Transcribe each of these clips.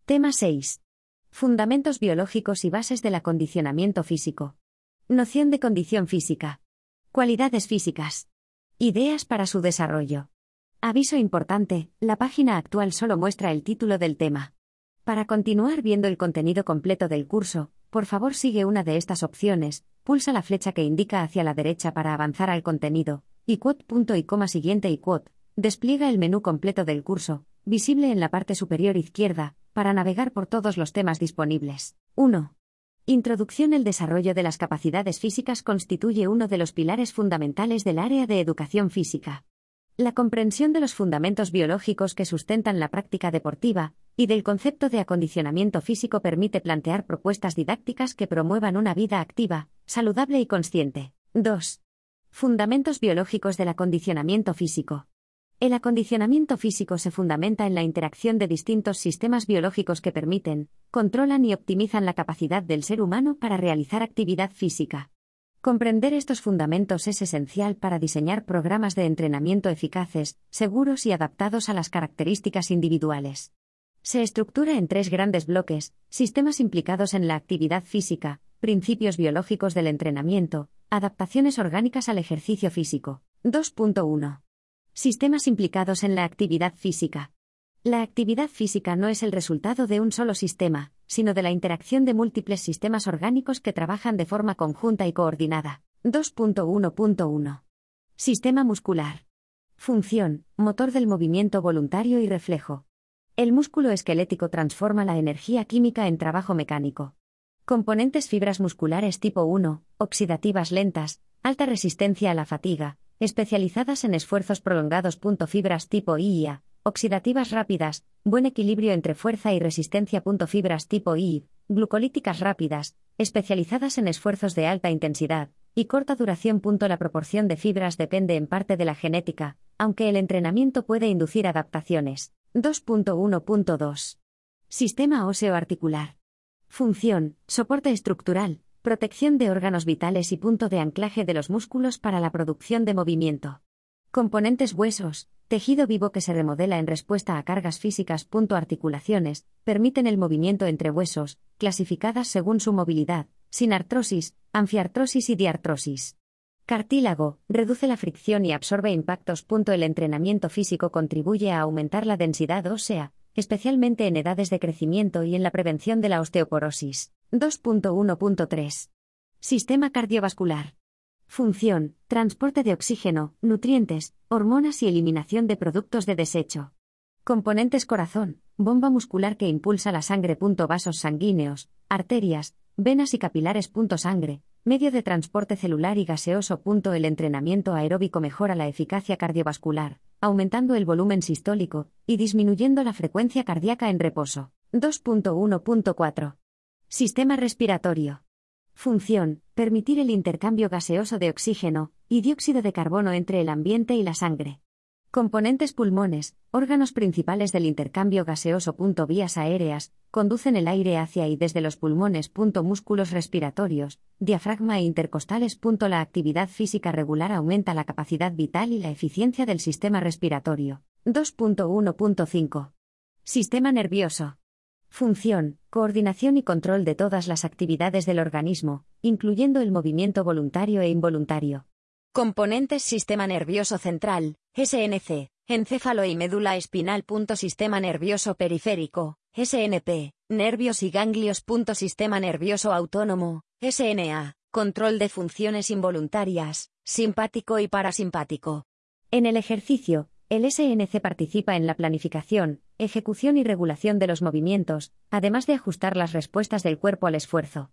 Tema 6. Fundamentos biológicos y bases del acondicionamiento físico. Noción de condición física. Cualidades físicas. Ideas para su desarrollo. Aviso importante, la página actual solo muestra el título del tema. Para continuar viendo el contenido completo del curso, por favor sigue una de estas opciones, pulsa la flecha que indica hacia la derecha para avanzar al contenido, y quote punto y coma siguiente y quote, despliega el menú completo del curso, visible en la parte superior izquierda, para navegar por todos los temas disponibles. 1. Introducción. El desarrollo de las capacidades físicas constituye uno de los pilares fundamentales del área de educación física. La comprensión de los fundamentos biológicos que sustentan la práctica deportiva y del concepto de acondicionamiento físico permite plantear propuestas didácticas que promuevan una vida activa, saludable y consciente. 2. Fundamentos biológicos del acondicionamiento físico. El acondicionamiento físico se fundamenta en la interacción de distintos sistemas biológicos que permiten, controlan y optimizan la capacidad del ser humano para realizar actividad física. Comprender estos fundamentos es esencial para diseñar programas de entrenamiento eficaces, seguros y adaptados a las características individuales. Se estructura en 3 grandes bloques: sistemas implicados en la actividad física, principios biológicos del entrenamiento, adaptaciones orgánicas al ejercicio físico. 2.1. Sistemas implicados en la actividad física. La actividad física no es el resultado de un solo sistema, sino de la interacción de múltiples sistemas orgánicos que trabajan de forma conjunta y coordinada. 2.1.1. Sistema muscular. Función: motor del movimiento voluntario y reflejo. El músculo esquelético transforma la energía química en trabajo mecánico. Componentes: fibras musculares tipo 1, oxidativas lentas, alta resistencia a la fatiga, especializadas en esfuerzos prolongados. Fibras tipo IA, oxidativas rápidas, buen equilibrio entre fuerza y resistencia. Fibras tipo I, glucolíticas rápidas, especializadas en esfuerzos de alta intensidad y corta duración. La proporción de fibras depende en parte de la genética, aunque el entrenamiento puede inducir adaptaciones. 2.1.2. Sistema óseo articular. Función: soporte estructural, protección de órganos vitales y punto de anclaje de los músculos para la producción de movimiento. Componentes: huesos, tejido vivo que se remodela en respuesta a cargas físicas. Articulaciones, permiten el movimiento entre huesos, clasificadas según su movilidad, sinartrosis, anfiartrosis y diartrosis. Cartílago, reduce la fricción y absorbe impactos. El entrenamiento físico contribuye a aumentar la densidad ósea, especialmente en edades de crecimiento y en la prevención de la osteoporosis. 2.1.3. Sistema cardiovascular. Función: transporte de oxígeno, nutrientes, hormonas y eliminación de productos de desecho. Componentes: corazón, bomba muscular que impulsa la sangre. Vasos sanguíneos, arterias, venas y capilares. Sangre, medio de transporte celular y gaseoso. El entrenamiento aeróbico mejora la eficacia cardiovascular, aumentando el volumen sistólico y disminuyendo la frecuencia cardíaca en reposo. 2.1.4. Sistema respiratorio. Función: permitir el intercambio gaseoso de oxígeno y dióxido de carbono entre el ambiente y la sangre. Componentes: pulmones, órganos principales del intercambio gaseoso. Vías aéreas, conducen el aire hacia y desde los pulmones. Músculos respiratorios, diafragma e intercostales. La actividad física regular aumenta la capacidad vital y la eficiencia del sistema respiratorio. 2.1.5. Sistema nervioso. Función: coordinación y control de todas las actividades del organismo, incluyendo el movimiento voluntario e involuntario. Componentes: sistema nervioso central, SNC, encéfalo y médula espinal. Sistema nervioso periférico, SNP, nervios y ganglios. Sistema nervioso autónomo, SNA, control de funciones involuntarias, simpático y parasimpático. En el ejercicio, el SNC participa en la planificación, ejecución y regulación de los movimientos, además de ajustar las respuestas del cuerpo al esfuerzo.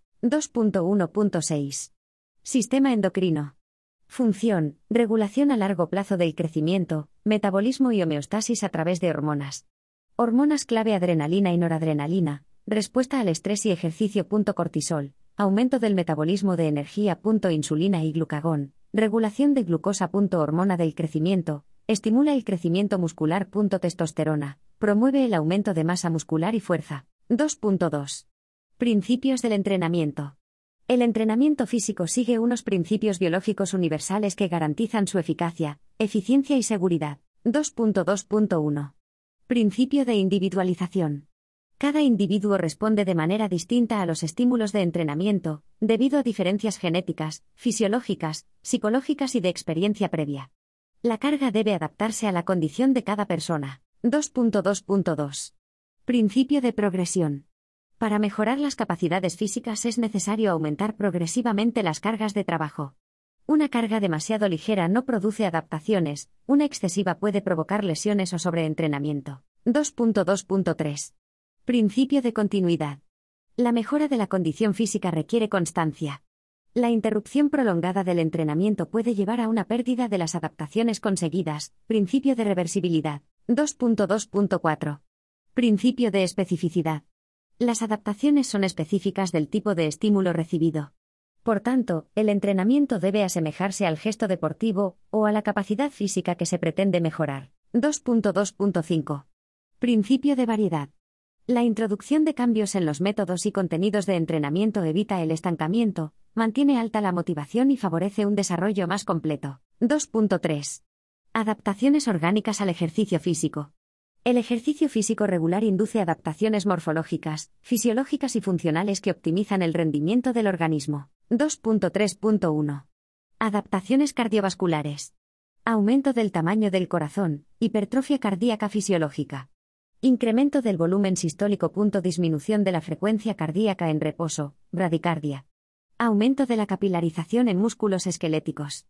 2.1.6. Sistema endocrino. Función: regulación a largo plazo del crecimiento, metabolismo y homeostasis a través de hormonas. Hormonas clave: adrenalina y noradrenalina, respuesta al estrés y ejercicio. Cortisol, aumento del metabolismo de energía. Insulina y glucagón, regulación de glucosa. Hormona del crecimiento, estimula el crecimiento muscular. Testosterona, promueve el aumento de masa muscular y fuerza. 2.2. Principios del entrenamiento. El entrenamiento físico sigue unos principios biológicos universales que garantizan su eficacia, eficiencia y seguridad. 2.2.1. Principio de individualización. Cada individuo responde de manera distinta a los estímulos de entrenamiento, debido a diferencias genéticas, fisiológicas, psicológicas y de experiencia previa. La carga debe adaptarse a la condición de cada persona. 2.2.2. Principio de progresión. Para mejorar las capacidades físicas es necesario aumentar progresivamente las cargas de trabajo. Una carga demasiado ligera no produce adaptaciones, una excesiva puede provocar lesiones o sobreentrenamiento. 2.2.3. Principio de continuidad. La mejora de la condición física requiere constancia. La interrupción prolongada del entrenamiento puede llevar a una pérdida de las adaptaciones conseguidas. Principio de reversibilidad. 2.2.4. Principio de especificidad. Las adaptaciones son específicas del tipo de estímulo recibido. Por tanto, el entrenamiento debe asemejarse al gesto deportivo o a la capacidad física que se pretende mejorar. 2.2.5. Principio de variedad. La introducción de cambios en los métodos y contenidos de entrenamiento evita el estancamiento, mantiene alta la motivación y favorece un desarrollo más completo. 2.3. Adaptaciones orgánicas al ejercicio físico. El ejercicio físico regular induce adaptaciones morfológicas, fisiológicas y funcionales que optimizan el rendimiento del organismo. 2.3.1. Adaptaciones cardiovasculares. Aumento del tamaño del corazón, hipertrofia cardíaca fisiológica. Incremento del volumen sistólico. Disminución de la frecuencia cardíaca en reposo, bradicardia. Aumento de la capilarización en músculos esqueléticos.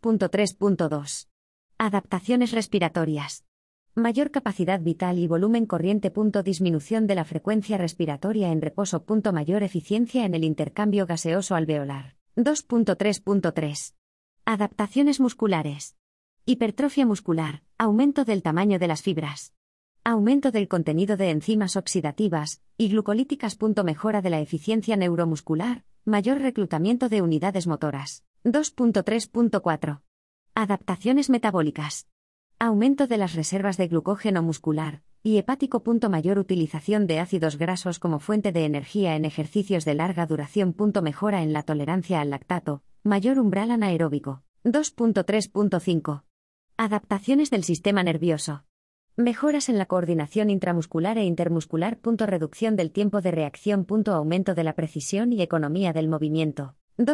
2.3.2. Adaptaciones respiratorias. Mayor capacidad vital y volumen corriente. Disminución de la frecuencia respiratoria en reposo. Mayor eficiencia en el intercambio gaseoso alveolar. 2.3.3. Adaptaciones musculares. Hipertrofia muscular, aumento del tamaño de las fibras. Aumento del contenido de enzimas oxidativas y glucolíticas. Mejora de la eficiencia neuromuscular, mayor reclutamiento de unidades motoras. 2.3.4. Adaptaciones metabólicas. Aumento de las reservas de glucógeno muscular y hepático. Mayor utilización de ácidos grasos como fuente de energía en ejercicios de larga duración. Mejora en la tolerancia al lactato, mayor umbral anaeróbico. 2.3.5. Adaptaciones del sistema nervioso. Mejoras en la coordinación intramuscular e intermuscular. Reducción del tiempo de reacción. Aumento de la precisión y economía del movimiento.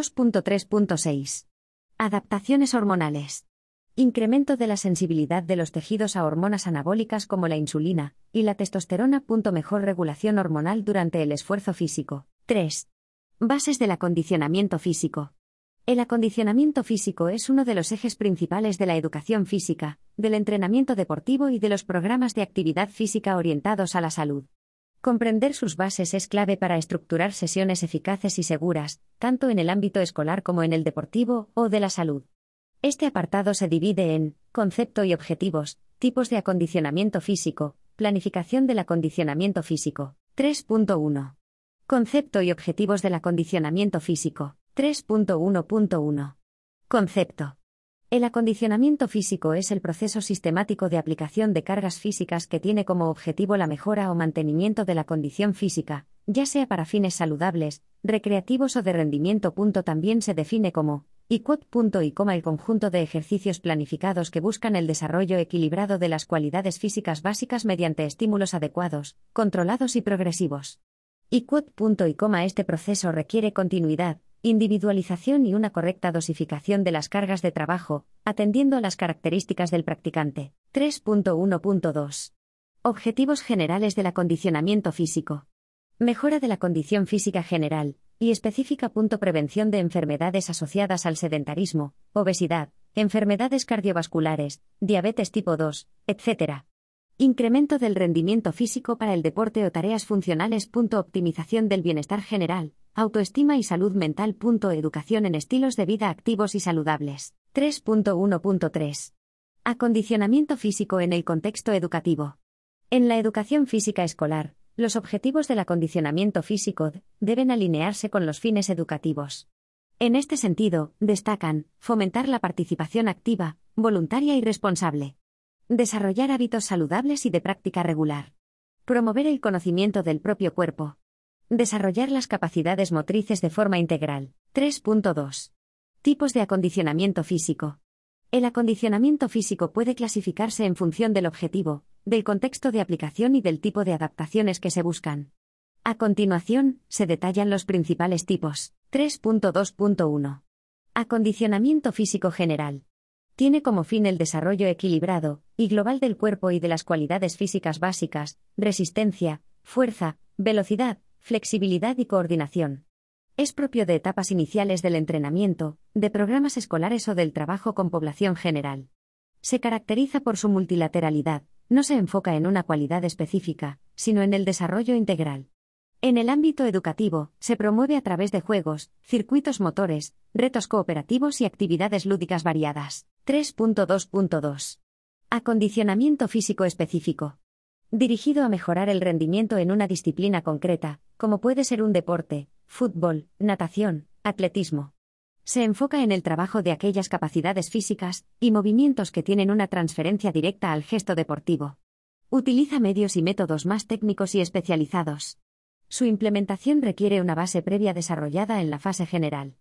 2.3.6. Adaptaciones hormonales. Incremento de la sensibilidad de los tejidos a hormonas anabólicas como la insulina y la testosterona. Mejor regulación hormonal durante el esfuerzo físico. 3. Bases del acondicionamiento físico. El acondicionamiento físico es uno de los ejes principales de la educación física, del entrenamiento deportivo y de los programas de actividad física orientados a la salud. Comprender sus bases es clave para estructurar sesiones eficaces y seguras, tanto en el ámbito escolar como en el deportivo o de la salud. Este apartado se divide en concepto y objetivos, tipos de acondicionamiento físico, planificación del acondicionamiento físico. 3.1. Concepto y objetivos del acondicionamiento físico. 3.1.1. Concepto. El acondicionamiento físico es el proceso sistemático de aplicación de cargas físicas que tiene como objetivo la mejora o mantenimiento de la condición física, ya sea para fines saludables, recreativos o de rendimiento. También se define como el conjunto de ejercicios planificados que buscan el desarrollo equilibrado de las cualidades físicas básicas mediante estímulos adecuados, controlados y progresivos. Este proceso requiere continuidad, individualización y una correcta dosificación de las cargas de trabajo, atendiendo a las características del practicante. 3.1.2. Objetivos generales del acondicionamiento físico. Mejora de la condición física general y específica. Prevención de enfermedades asociadas al sedentarismo, obesidad, enfermedades cardiovasculares, diabetes tipo 2, etc. Incremento del rendimiento físico para el deporte o tareas funcionales. Optimización del bienestar general, autoestima y salud mental. Educación en estilos de vida activos y saludables. 3.1.3. Acondicionamiento físico en el contexto educativo. En la educación física escolar, los objetivos del acondicionamiento físico deben alinearse con los fines educativos. En este sentido, destacan fomentar la participación activa, voluntaria y responsable. Desarrollar hábitos saludables y de práctica regular. Promover el conocimiento del propio cuerpo. Desarrollar las capacidades motrices de forma integral. 3.2. Tipos de acondicionamiento físico. El acondicionamiento físico puede clasificarse en función del objetivo, del contexto de aplicación y del tipo de adaptaciones que se buscan. A continuación, se detallan los principales tipos. 3.2.1. Acondicionamiento físico general. Tiene como fin el desarrollo equilibrado y global del cuerpo y de las cualidades físicas básicas, resistencia, fuerza, velocidad, flexibilidad y coordinación. Es propio de etapas iniciales del entrenamiento, de programas escolares o del trabajo con población general. Se caracteriza por su multilateralidad, no se enfoca en una cualidad específica, sino en el desarrollo integral. En el ámbito educativo, se promueve a través de juegos, circuitos motores, retos cooperativos y actividades lúdicas variadas. 3.2.2. Acondicionamiento físico específico. Dirigido a mejorar el rendimiento en una disciplina concreta, como puede ser un deporte, fútbol, natación, atletismo. Se enfoca en el trabajo de aquellas capacidades físicas y movimientos que tienen una transferencia directa al gesto deportivo. Utiliza medios y métodos más técnicos y especializados. Su implementación requiere una base previa desarrollada en la fase general.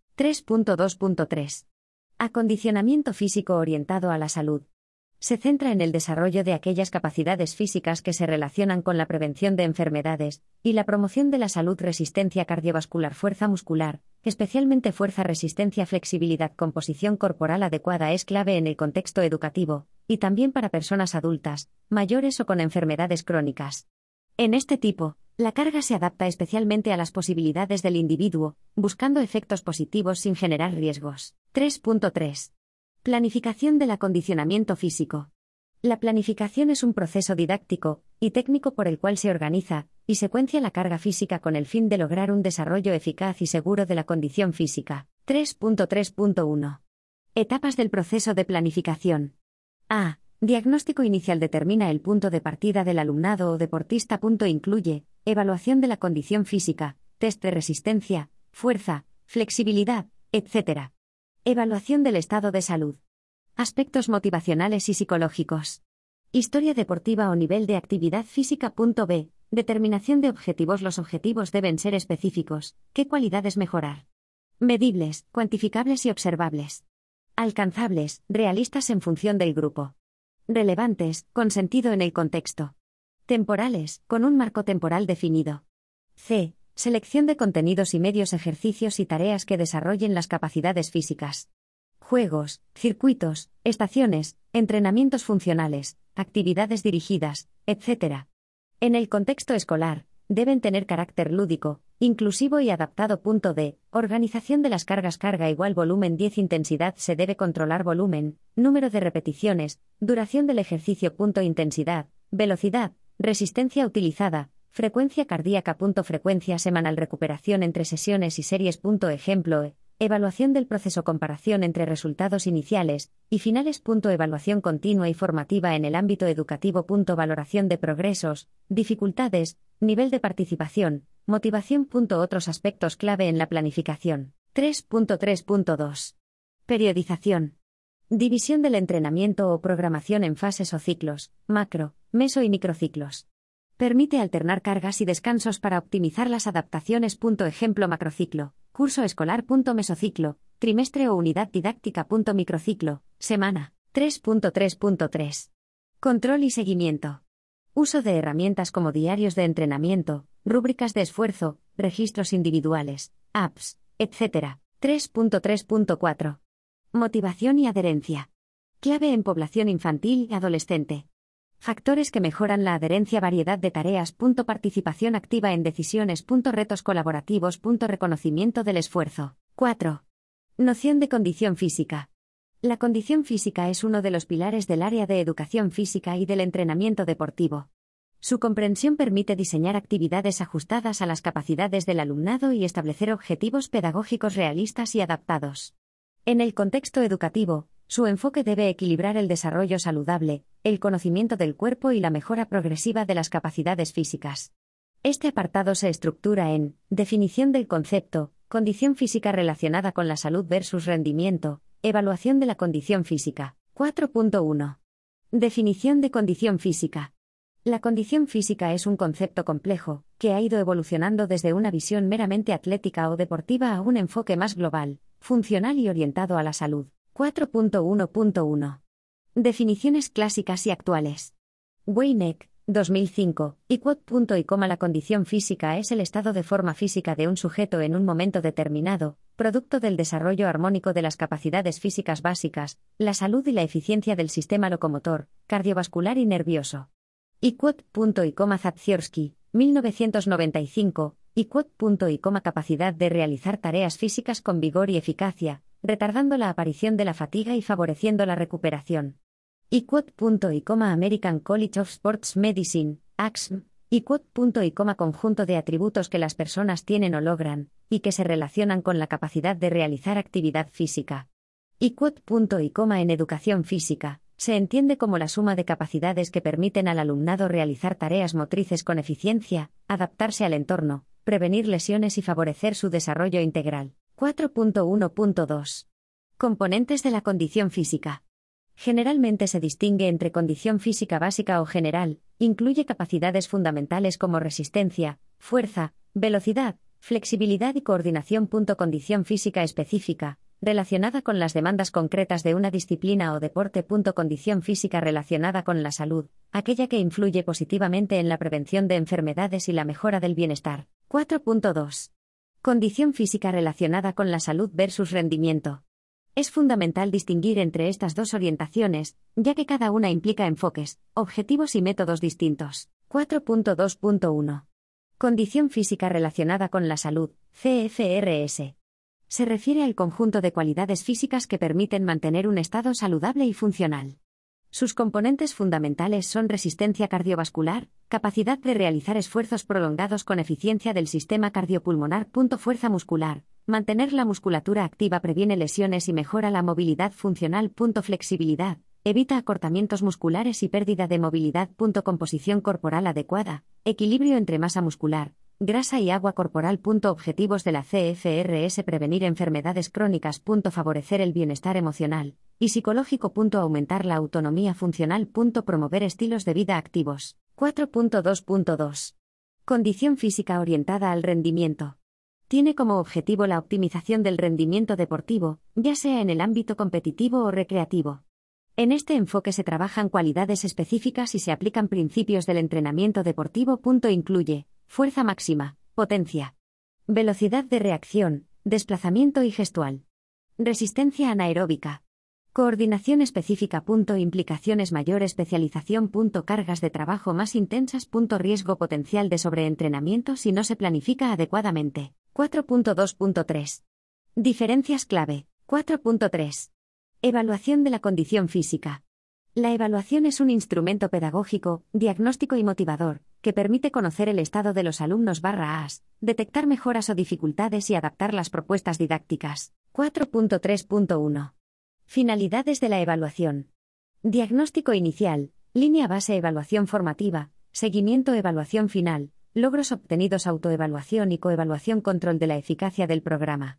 3.2.3. Acondicionamiento físico orientado a la salud. Se centra en el desarrollo de aquellas capacidades físicas que se relacionan con la prevención de enfermedades y la promoción de la salud, resistencia cardiovascular, fuerza muscular, especialmente fuerza, resistencia, flexibilidad, composición corporal adecuada. Es clave en el contexto educativo y también para personas adultas, mayores o con enfermedades crónicas. En este tipo, la carga se adapta especialmente a las posibilidades del individuo, buscando efectos positivos sin generar riesgos. 3.3. Planificación del acondicionamiento físico. La planificación es un proceso didáctico y técnico por el cual se organiza y secuencia la carga física con el fin de lograr un desarrollo eficaz y seguro de la condición física. 3.3.1. Etapas del proceso de planificación. A. Diagnóstico inicial. Determina el punto de partida del alumnado o deportista. Incluye evaluación de la condición física, test de resistencia, fuerza, flexibilidad, etc. Evaluación del estado de salud. Aspectos motivacionales y psicológicos. Historia deportiva o nivel de actividad física. B. Determinación de objetivos. Los objetivos deben ser específicos. ¿Qué cualidades mejorar? Medibles, cuantificables y observables. Alcanzables, realistas en función del grupo. Relevantes, con sentido en el contexto. Temporales, con un marco temporal definido. C. Selección de contenidos y medios, ejercicios y tareas que desarrollen las capacidades físicas. Juegos, circuitos, estaciones, entrenamientos funcionales, actividades dirigidas, etc. En el contexto escolar, deben tener carácter lúdico, inclusivo y adaptado. D. Organización de las cargas. Carga igual volumen 10. Intensidad. Se debe controlar volumen, número de repeticiones, duración del ejercicio. Intensidad, velocidad, resistencia utilizada, frecuencia cardíaca. Frecuencia semanal. Recuperación entre sesiones y series. Ejemplo. Evaluación del proceso. Comparación entre resultados iniciales y finales. Evaluación continua y formativa en el ámbito educativo. Valoración de progresos, dificultades, nivel de participación, motivación. Otros aspectos clave en la planificación. 3.3.2. Periodización. División del entrenamiento o programación en fases o ciclos, macro, meso y microciclos. Permite alternar cargas y descansos para optimizar las adaptaciones. Ejemplo: macrociclo, curso escolar. Mesociclo, trimestre o unidad didáctica. Microciclo, semana. 3.3.3. Control y seguimiento. Uso de herramientas como diarios de entrenamiento, rúbricas de esfuerzo, registros individuales, apps, etc. 3.3.4. Motivación y adherencia. Clave en población infantil y adolescente. Factores que mejoran la adherencia. Variedad de tareas. Participación activa en decisiones. Retos colaborativos. Reconocimiento del esfuerzo. 4. Noción de condición física. La condición física es uno de los pilares del área de educación física y del entrenamiento deportivo. Su comprensión permite diseñar actividades ajustadas a las capacidades del alumnado y establecer objetivos pedagógicos realistas y adaptados. En el contexto educativo, su enfoque debe equilibrar el desarrollo saludable, el conocimiento del cuerpo y la mejora progresiva de las capacidades físicas. Este apartado se estructura en definición del concepto, condición física relacionada con la salud versus rendimiento, evaluación de la condición física. 4.1. Definición de condición física. La condición física es un concepto complejo, que ha ido evolucionando desde una visión meramente atlética o deportiva a un enfoque más global, funcional y orientado a la salud. 4.1.1. Definiciones clásicas y actuales. Weineck, 2005, la condición física es el estado de forma física de un sujeto en un momento determinado, producto del desarrollo armónico de las capacidades físicas básicas, la salud y la eficiencia del sistema locomotor, cardiovascular y nervioso. Zatziorsky, 1995, capacidad de realizar tareas físicas con vigor y eficacia, retardando la aparición de la fatiga y favoreciendo la recuperación. American College of Sports Medicine, ACSM, conjunto de atributos que las personas tienen o logran, y que se relacionan con la capacidad de realizar actividad física. En educación física, se entiende como la suma de capacidades que permiten al alumnado realizar tareas motrices con eficiencia, adaptarse al entorno, prevenir lesiones y favorecer su desarrollo integral. 4.1.2. Componentes de la condición física. Generalmente se distingue entre condición física básica o general, incluye capacidades fundamentales como resistencia, fuerza, velocidad, flexibilidad y coordinación. Condición física específica, relacionada con las demandas concretas de una disciplina o deporte. Condición física relacionada con la salud, aquella que influye positivamente en la prevención de enfermedades y la mejora del bienestar. 4.2. Condición física relacionada con la salud versus rendimiento. Es fundamental distinguir entre estas dos orientaciones, ya que cada una implica enfoques, objetivos y métodos distintos. 4.2.1. Condición física relacionada con la salud, CFRS. Se refiere al conjunto de cualidades físicas que permiten mantener un estado saludable y funcional. Sus componentes fundamentales son resistencia cardiovascular, capacidad de realizar esfuerzos prolongados con eficiencia del sistema cardiopulmonar. Fuerza muscular. Mantener la musculatura activa previene lesiones y mejora la movilidad funcional. Flexibilidad. Evita acortamientos musculares y pérdida de movilidad. Composición corporal adecuada. Equilibrio entre masa muscular, grasa y agua corporal. Objetivos de la CFRS: prevenir enfermedades crónicas. Favorecer el bienestar emocional y psicológico. Aumentar la autonomía funcional. Promover estilos de vida activos. 4.2.2. Condición física orientada al rendimiento. Tiene como objetivo la optimización del rendimiento deportivo, ya sea en el ámbito competitivo o recreativo. En este enfoque se trabajan cualidades específicas y se aplican principios del entrenamiento deportivo. Incluye fuerza máxima, potencia, velocidad de reacción, desplazamiento y gestual, resistencia anaeróbica, coordinación específica. Implicaciones: mayor especialización. Cargas de trabajo más intensas. Riesgo potencial de sobreentrenamiento si no se planifica adecuadamente. 4.2.3. Diferencias clave. 4.3. Evaluación de la condición física. La evaluación es un instrumento pedagógico, diagnóstico y motivador, que permite conocer el estado de los alumnos/AS, detectar mejoras o dificultades y adaptar las propuestas didácticas. 4.3.1. Finalidades de la evaluación. Diagnóstico inicial, línea base, evaluación formativa, seguimiento, evaluación final, logros obtenidos, autoevaluación y coevaluación, control de la eficacia del programa.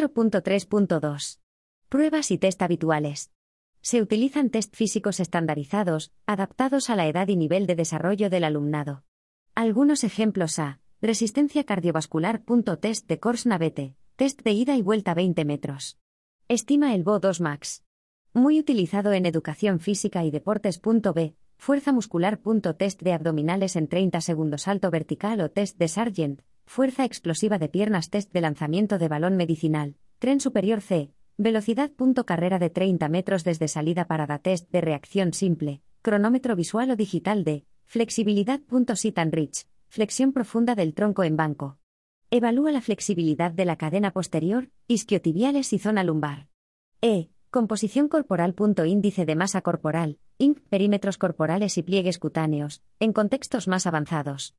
4.3.2. Pruebas y test habituales. Se utilizan test físicos estandarizados, adaptados a la edad y nivel de desarrollo del alumnado. Algunos ejemplos a: resistencia cardiovascular. Test de Course-Navette, test de ida y vuelta 20 metros. Estima el VO2 max. Muy utilizado en educación física y deportes. B. Fuerza muscular. Test de abdominales en 30 segundos, salto vertical o test de Sargent, fuerza explosiva de piernas, test de lanzamiento de balón medicinal, tren superior. C. Velocidad. Carrera de 30 metros desde salida, parada, test de reacción simple, cronómetro visual o digital. D. Flexibilidad. Sit and reach, flexión profunda del tronco en banco. Evalúa la flexibilidad de la cadena posterior, isquiotibiales y zona lumbar. E. Composición corporal. Índice de masa corporal, IMC, perímetros corporales y pliegues cutáneos, en contextos más avanzados.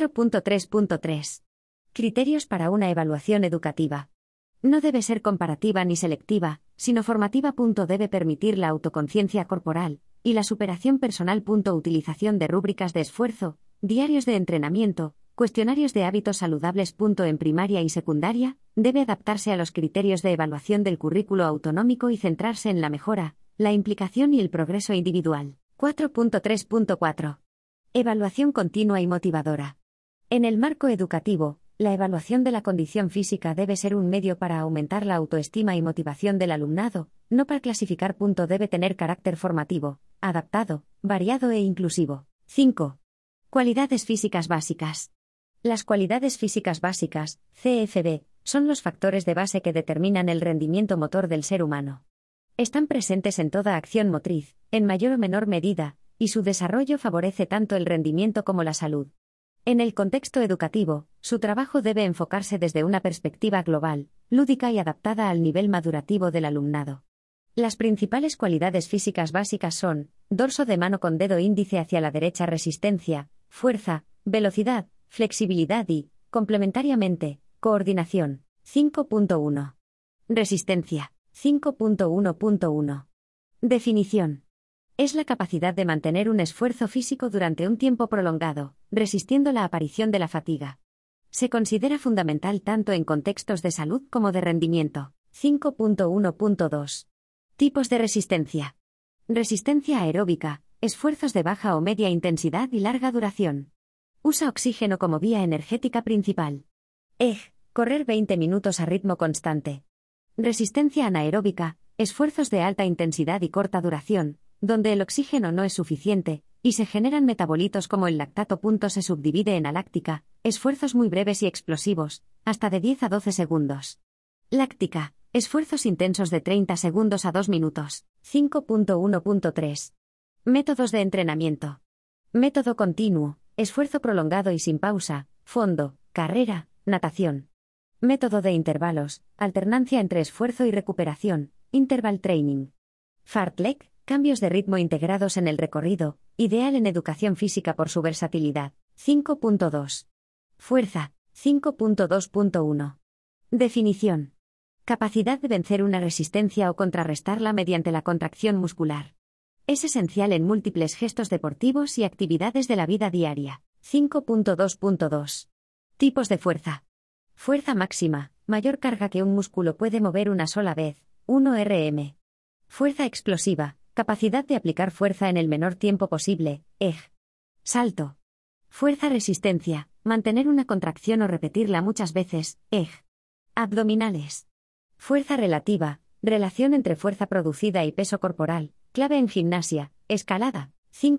4.3.3. Criterios para una evaluación educativa. No debe ser comparativa ni selectiva, sino formativa. Debe permitir la autoconciencia corporal y la superación personal. Utilización de rúbricas de esfuerzo, diarios de entrenamiento, cuestionarios de hábitos saludables. En primaria y secundaria, debe adaptarse a los criterios de evaluación del currículo autonómico y centrarse en la mejora, la implicación y el progreso individual. 4.3.4. Evaluación continua y motivadora. En el marco educativo, la evaluación de la condición física debe ser un medio para aumentar la autoestima y motivación del alumnado, no para clasificar. Debe tener carácter formativo, adaptado, variado e inclusivo. 5. Cualidades físicas básicas. Las cualidades físicas básicas, CFB, son los factores de base que determinan el rendimiento motor del ser humano. Están presentes en toda acción motriz, en mayor o menor medida, y su desarrollo favorece tanto el rendimiento como la salud. En el contexto educativo, su trabajo debe enfocarse desde una perspectiva global, lúdica y adaptada al nivel madurativo del alumnado. Las principales cualidades físicas básicas son: dorso de mano con dedo índice hacia la derecha, resistencia, fuerza, velocidad, flexibilidad y, complementariamente, coordinación. 5.1. Resistencia. 5.1.1. Definición. Es la capacidad de mantener un esfuerzo físico durante un tiempo prolongado, resistiendo la aparición de la fatiga. Se considera fundamental tanto en contextos de salud como de rendimiento. 5.1.2. Tipos de resistencia. Resistencia aeróbica, esfuerzos de baja o media intensidad y larga duración. Usa oxígeno como vía energética principal. Correr 20 minutos a ritmo constante. Resistencia anaeróbica, esfuerzos de alta intensidad y corta duración, donde el oxígeno no es suficiente, y se generan metabolitos como el lactato. Se subdivide en aláctica, esfuerzos muy breves y explosivos, hasta de 10 a 12 segundos. Láctica, esfuerzos intensos de 30 segundos a 2 minutos. 5.1.3. Métodos de entrenamiento. Método continuo, esfuerzo prolongado y sin pausa, fondo, carrera, natación. Método de intervalos, alternancia entre esfuerzo y recuperación, interval training. Fartlek, cambios de ritmo integrados en el recorrido, ideal en educación física por su versatilidad. 5.2. Fuerza. 5.2.1. Definición. Capacidad de vencer una resistencia o contrarrestarla mediante la contracción muscular. Es esencial en múltiples gestos deportivos y actividades de la vida diaria. 5.2.2. Tipos de fuerza. Fuerza máxima, mayor carga que un músculo puede mover una sola vez, 1 rm. Fuerza explosiva, capacidad de aplicar fuerza en el menor tiempo posible, EG. Salto. Fuerza resistencia, mantener una contracción o repetirla muchas veces, EG. Abdominales. Fuerza relativa, relación entre fuerza producida y peso corporal, clave en gimnasia, escalada.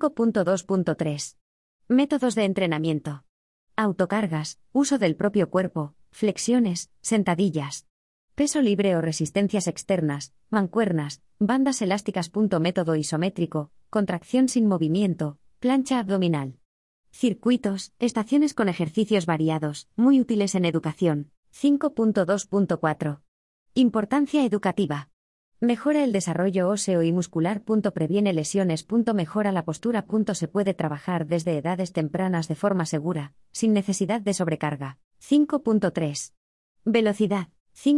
5.2.3. Métodos de entrenamiento. Autocargas, uso del propio cuerpo, flexiones, sentadillas. Peso libre o resistencias externas, mancuernas, bandas elásticas. Método isométrico, contracción sin movimiento, plancha abdominal. Circuitos, estaciones con ejercicios variados, muy útiles en educación. 5.2.4. Importancia educativa. Mejora el desarrollo óseo y muscular. Previene lesiones. Mejora la postura. Se puede trabajar desde edades tempranas de forma segura, sin necesidad de sobrecarga. 5.3. Velocidad.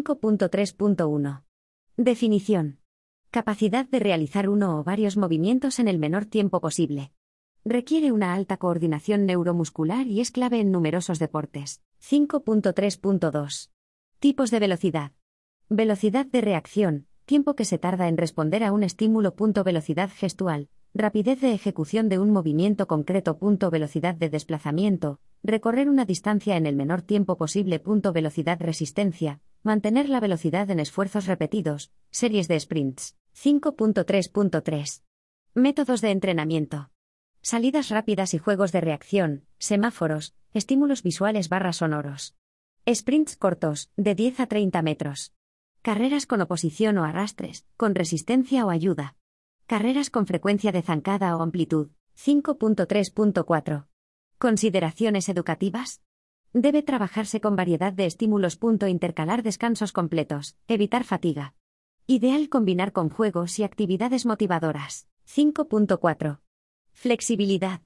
5.3.1. Definición. Capacidad de realizar uno o varios movimientos en el menor tiempo posible. Requiere una alta coordinación neuromuscular y es clave en numerosos deportes. 5.3.2. Tipos de velocidad. Velocidad de reacción, tiempo que se tarda en responder a un estímulo. Velocidad gestual, rapidez de ejecución de un movimiento concreto. Velocidad de desplazamiento, recorrer una distancia en el menor tiempo posible. Velocidad resistencia, mantener la velocidad en esfuerzos repetidos, series de sprints. 5.3.3. Métodos de entrenamiento. Salidas rápidas y juegos de reacción, semáforos, estímulos visuales sonoros. Sprints cortos, de 10 a 30 metros. Carreras con oposición o arrastres, con resistencia o ayuda. Carreras con frecuencia de zancada o amplitud. 5.3.4. Consideraciones educativas. Debe trabajarse con variedad de estímulos. Intercalar descansos completos, evitar fatiga. Ideal combinar con juegos y actividades motivadoras. 5.4. Flexibilidad.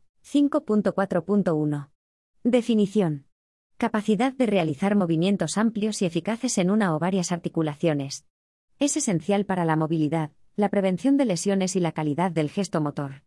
5.4.1. Definición. Capacidad de realizar movimientos amplios y eficaces en una o varias articulaciones. Es esencial para la movilidad, la prevención de lesiones y la calidad del gesto motor.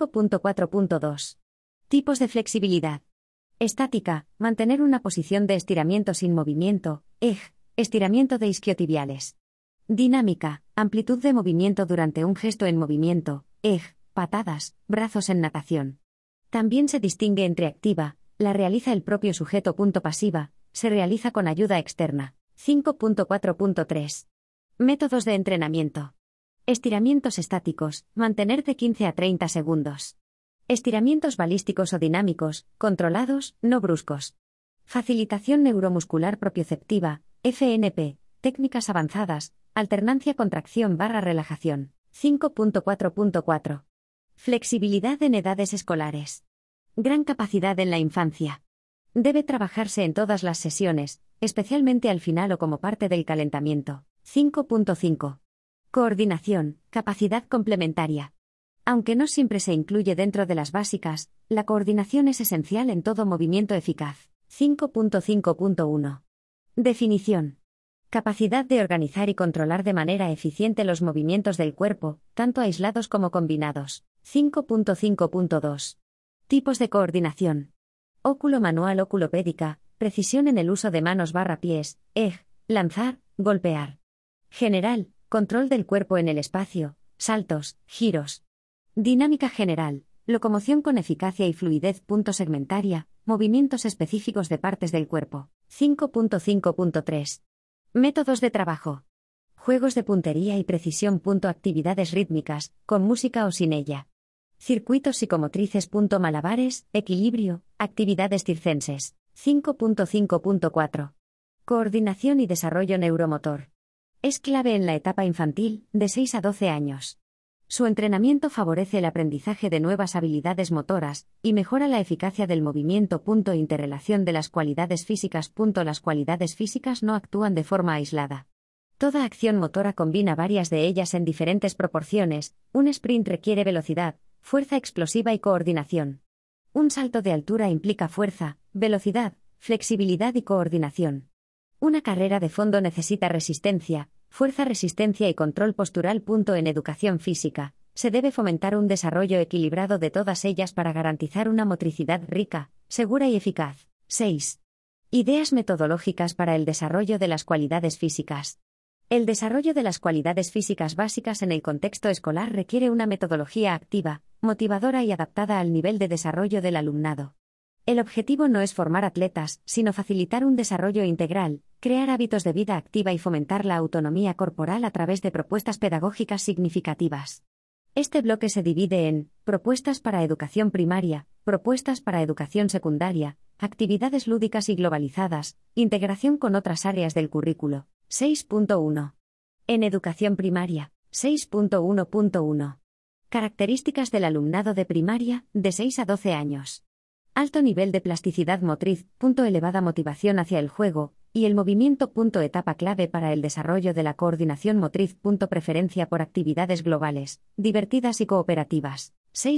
5.4.2. Tipos de flexibilidad. Estática, mantener una posición de estiramiento sin movimiento, EG, estiramiento de isquiotibiales. Dinámica, amplitud de movimiento durante un gesto en movimiento, EG, patadas, brazos en natación. También se distingue entre activa, la realiza el propio sujeto. Pasiva, se realiza con ayuda externa. 5.4.3. Métodos de entrenamiento. Estiramientos estáticos, mantener de 15 a 30 segundos. Estiramientos balísticos o dinámicos, controlados, no bruscos. Facilitación neuromuscular propioceptiva, FNP, técnicas avanzadas, alternancia contracción/relajación. 5.4.4. Flexibilidad en edades escolares. Gran capacidad en la infancia. Debe trabajarse en todas las sesiones, especialmente al final o como parte del calentamiento. 5.5. Coordinación, capacidad complementaria. Aunque no siempre se incluye dentro de las básicas, la coordinación es esencial en todo movimiento eficaz. 5.5.1. Definición. Capacidad de organizar y controlar de manera eficiente los movimientos del cuerpo, tanto aislados como combinados. 5.5.2. Tipos de coordinación. Óculo manual, óculopédica, precisión en el uso de manos/pies, lanzar, golpear. General, control del cuerpo en el espacio, saltos, giros. Dinámica general, locomoción con eficacia y fluidez. Segmentaria, movimientos específicos de partes del cuerpo. 5.5.3. Métodos de trabajo. Juegos de puntería y precisión. Actividades rítmicas, con música o sin ella. Circuitos psicomotrices. Malabares, equilibrio, actividades circenses. 5.5.4. Coordinación y desarrollo neuromotor. Es clave en la etapa infantil, de 6 a 12 años. Su entrenamiento favorece el aprendizaje de nuevas habilidades motoras y mejora la eficacia del movimiento. Interrelación de las cualidades físicas. Las cualidades físicas no actúan de forma aislada. Toda acción motora combina varias de ellas en diferentes proporciones. Un sprint requiere velocidad, fuerza explosiva y coordinación. Un salto de altura implica fuerza, velocidad, flexibilidad y coordinación. Una carrera de fondo necesita resistencia, fuerza, resistencia y control postural. En educación física, se debe fomentar un desarrollo equilibrado de todas ellas para garantizar una motricidad rica, segura y eficaz. 6. Ideas metodológicas para el desarrollo de las cualidades físicas. El desarrollo de las cualidades físicas básicas en el contexto escolar requiere una metodología activa, motivadora y adaptada al nivel de desarrollo del alumnado. El objetivo no es formar atletas, sino facilitar un desarrollo integral, crear hábitos de vida activa y fomentar la autonomía corporal a través de propuestas pedagógicas significativas. Este bloque se divide en propuestas para educación primaria, propuestas para educación secundaria, actividades lúdicas y globalizadas, integración con otras áreas del currículo. 6.1. En educación primaria, 6.1.1. Características del alumnado de primaria, de 6 a 12 años. Alto nivel de plasticidad motriz, elevada motivación hacia el juego y el movimiento. Etapa clave para el desarrollo de la coordinación motriz. Preferencia por actividades globales, divertidas y cooperativas.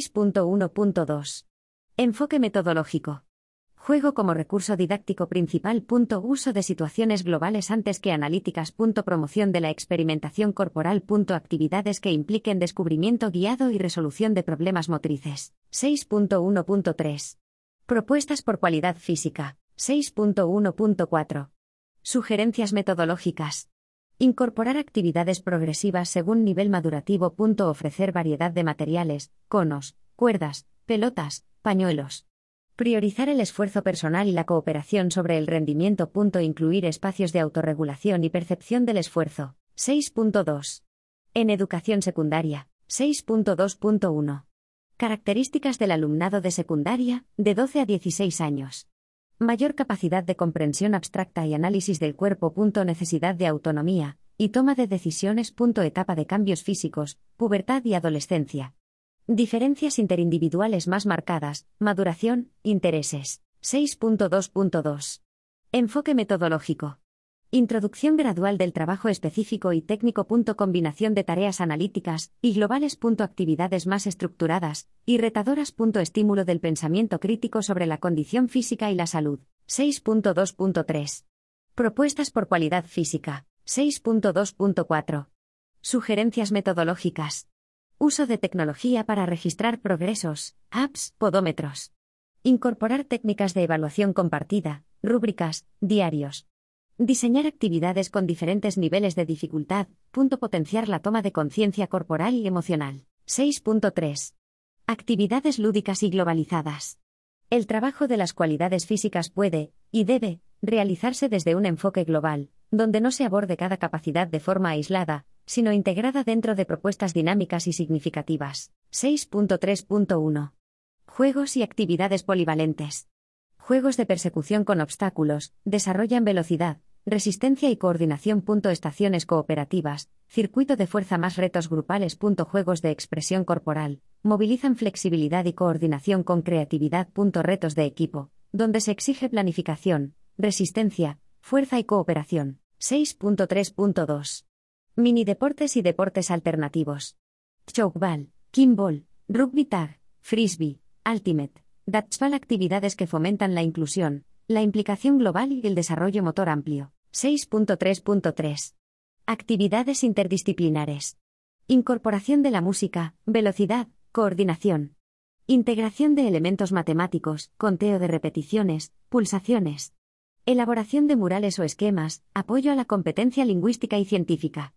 6.1.2. Enfoque metodológico. Juego como recurso didáctico principal. Uso de situaciones globales antes que analíticas. Promoción de la experimentación corporal. Actividades que impliquen descubrimiento guiado y resolución de problemas motrices. 6.1.3. Propuestas por cualidad física. 6.1.4. Sugerencias metodológicas. Incorporar actividades progresivas según nivel madurativo. Ofrecer variedad de materiales, conos, cuerdas, pelotas, pañuelos. Priorizar el esfuerzo personal y la cooperación sobre el rendimiento. Incluir espacios de autorregulación y percepción del esfuerzo. 6.2. En educación secundaria. 6.2.1. Características del alumnado de secundaria, de 12 a 16 años. Mayor capacidad de comprensión abstracta y análisis del cuerpo. Necesidad de autonomía y toma de decisiones. Etapa de cambios físicos, pubertad y adolescencia. Diferencias interindividuales más marcadas, maduración, intereses. 6.2.2. Enfoque metodológico. Introducción gradual del trabajo específico y técnico. Combinación de tareas analíticas y globales. Actividades más estructuradas y retadoras. Estímulo del pensamiento crítico sobre la condición física y la salud. 6.2.3. Propuestas por cualidad física. 6.2.4. Sugerencias metodológicas. Uso de tecnología para registrar progresos, apps, podómetros. Incorporar técnicas de evaluación compartida, rúbricas, diarios. Diseñar actividades con diferentes niveles de dificultad. Potenciar la toma de conciencia corporal y emocional. 6.3. Actividades lúdicas y globalizadas. El trabajo de las cualidades físicas puede, y debe, realizarse desde un enfoque global, donde no se aborde cada capacidad de forma aislada, sino integrada dentro de propuestas dinámicas y significativas. 6.3.1. Juegos y actividades polivalentes. Juegos de persecución con obstáculos, desarrollan velocidad, resistencia y coordinación. Estaciones cooperativas, circuito de fuerza más retos grupales. Juegos de expresión corporal, movilizan flexibilidad y coordinación con creatividad. Retos de equipo, donde se exige planificación, resistencia, fuerza y cooperación. 6.3.2. Mini deportes y deportes alternativos. Chokeball, kimball, rugby tag, frisbee, ultimate, dodgeball. Actividades que fomentan la inclusión, la implicación global y el desarrollo motor amplio. 6.3.3. Actividades interdisciplinares. Incorporación de la música, velocidad, coordinación. Integración de elementos matemáticos, conteo de repeticiones, pulsaciones. Elaboración de murales o esquemas, apoyo a la competencia lingüística y científica.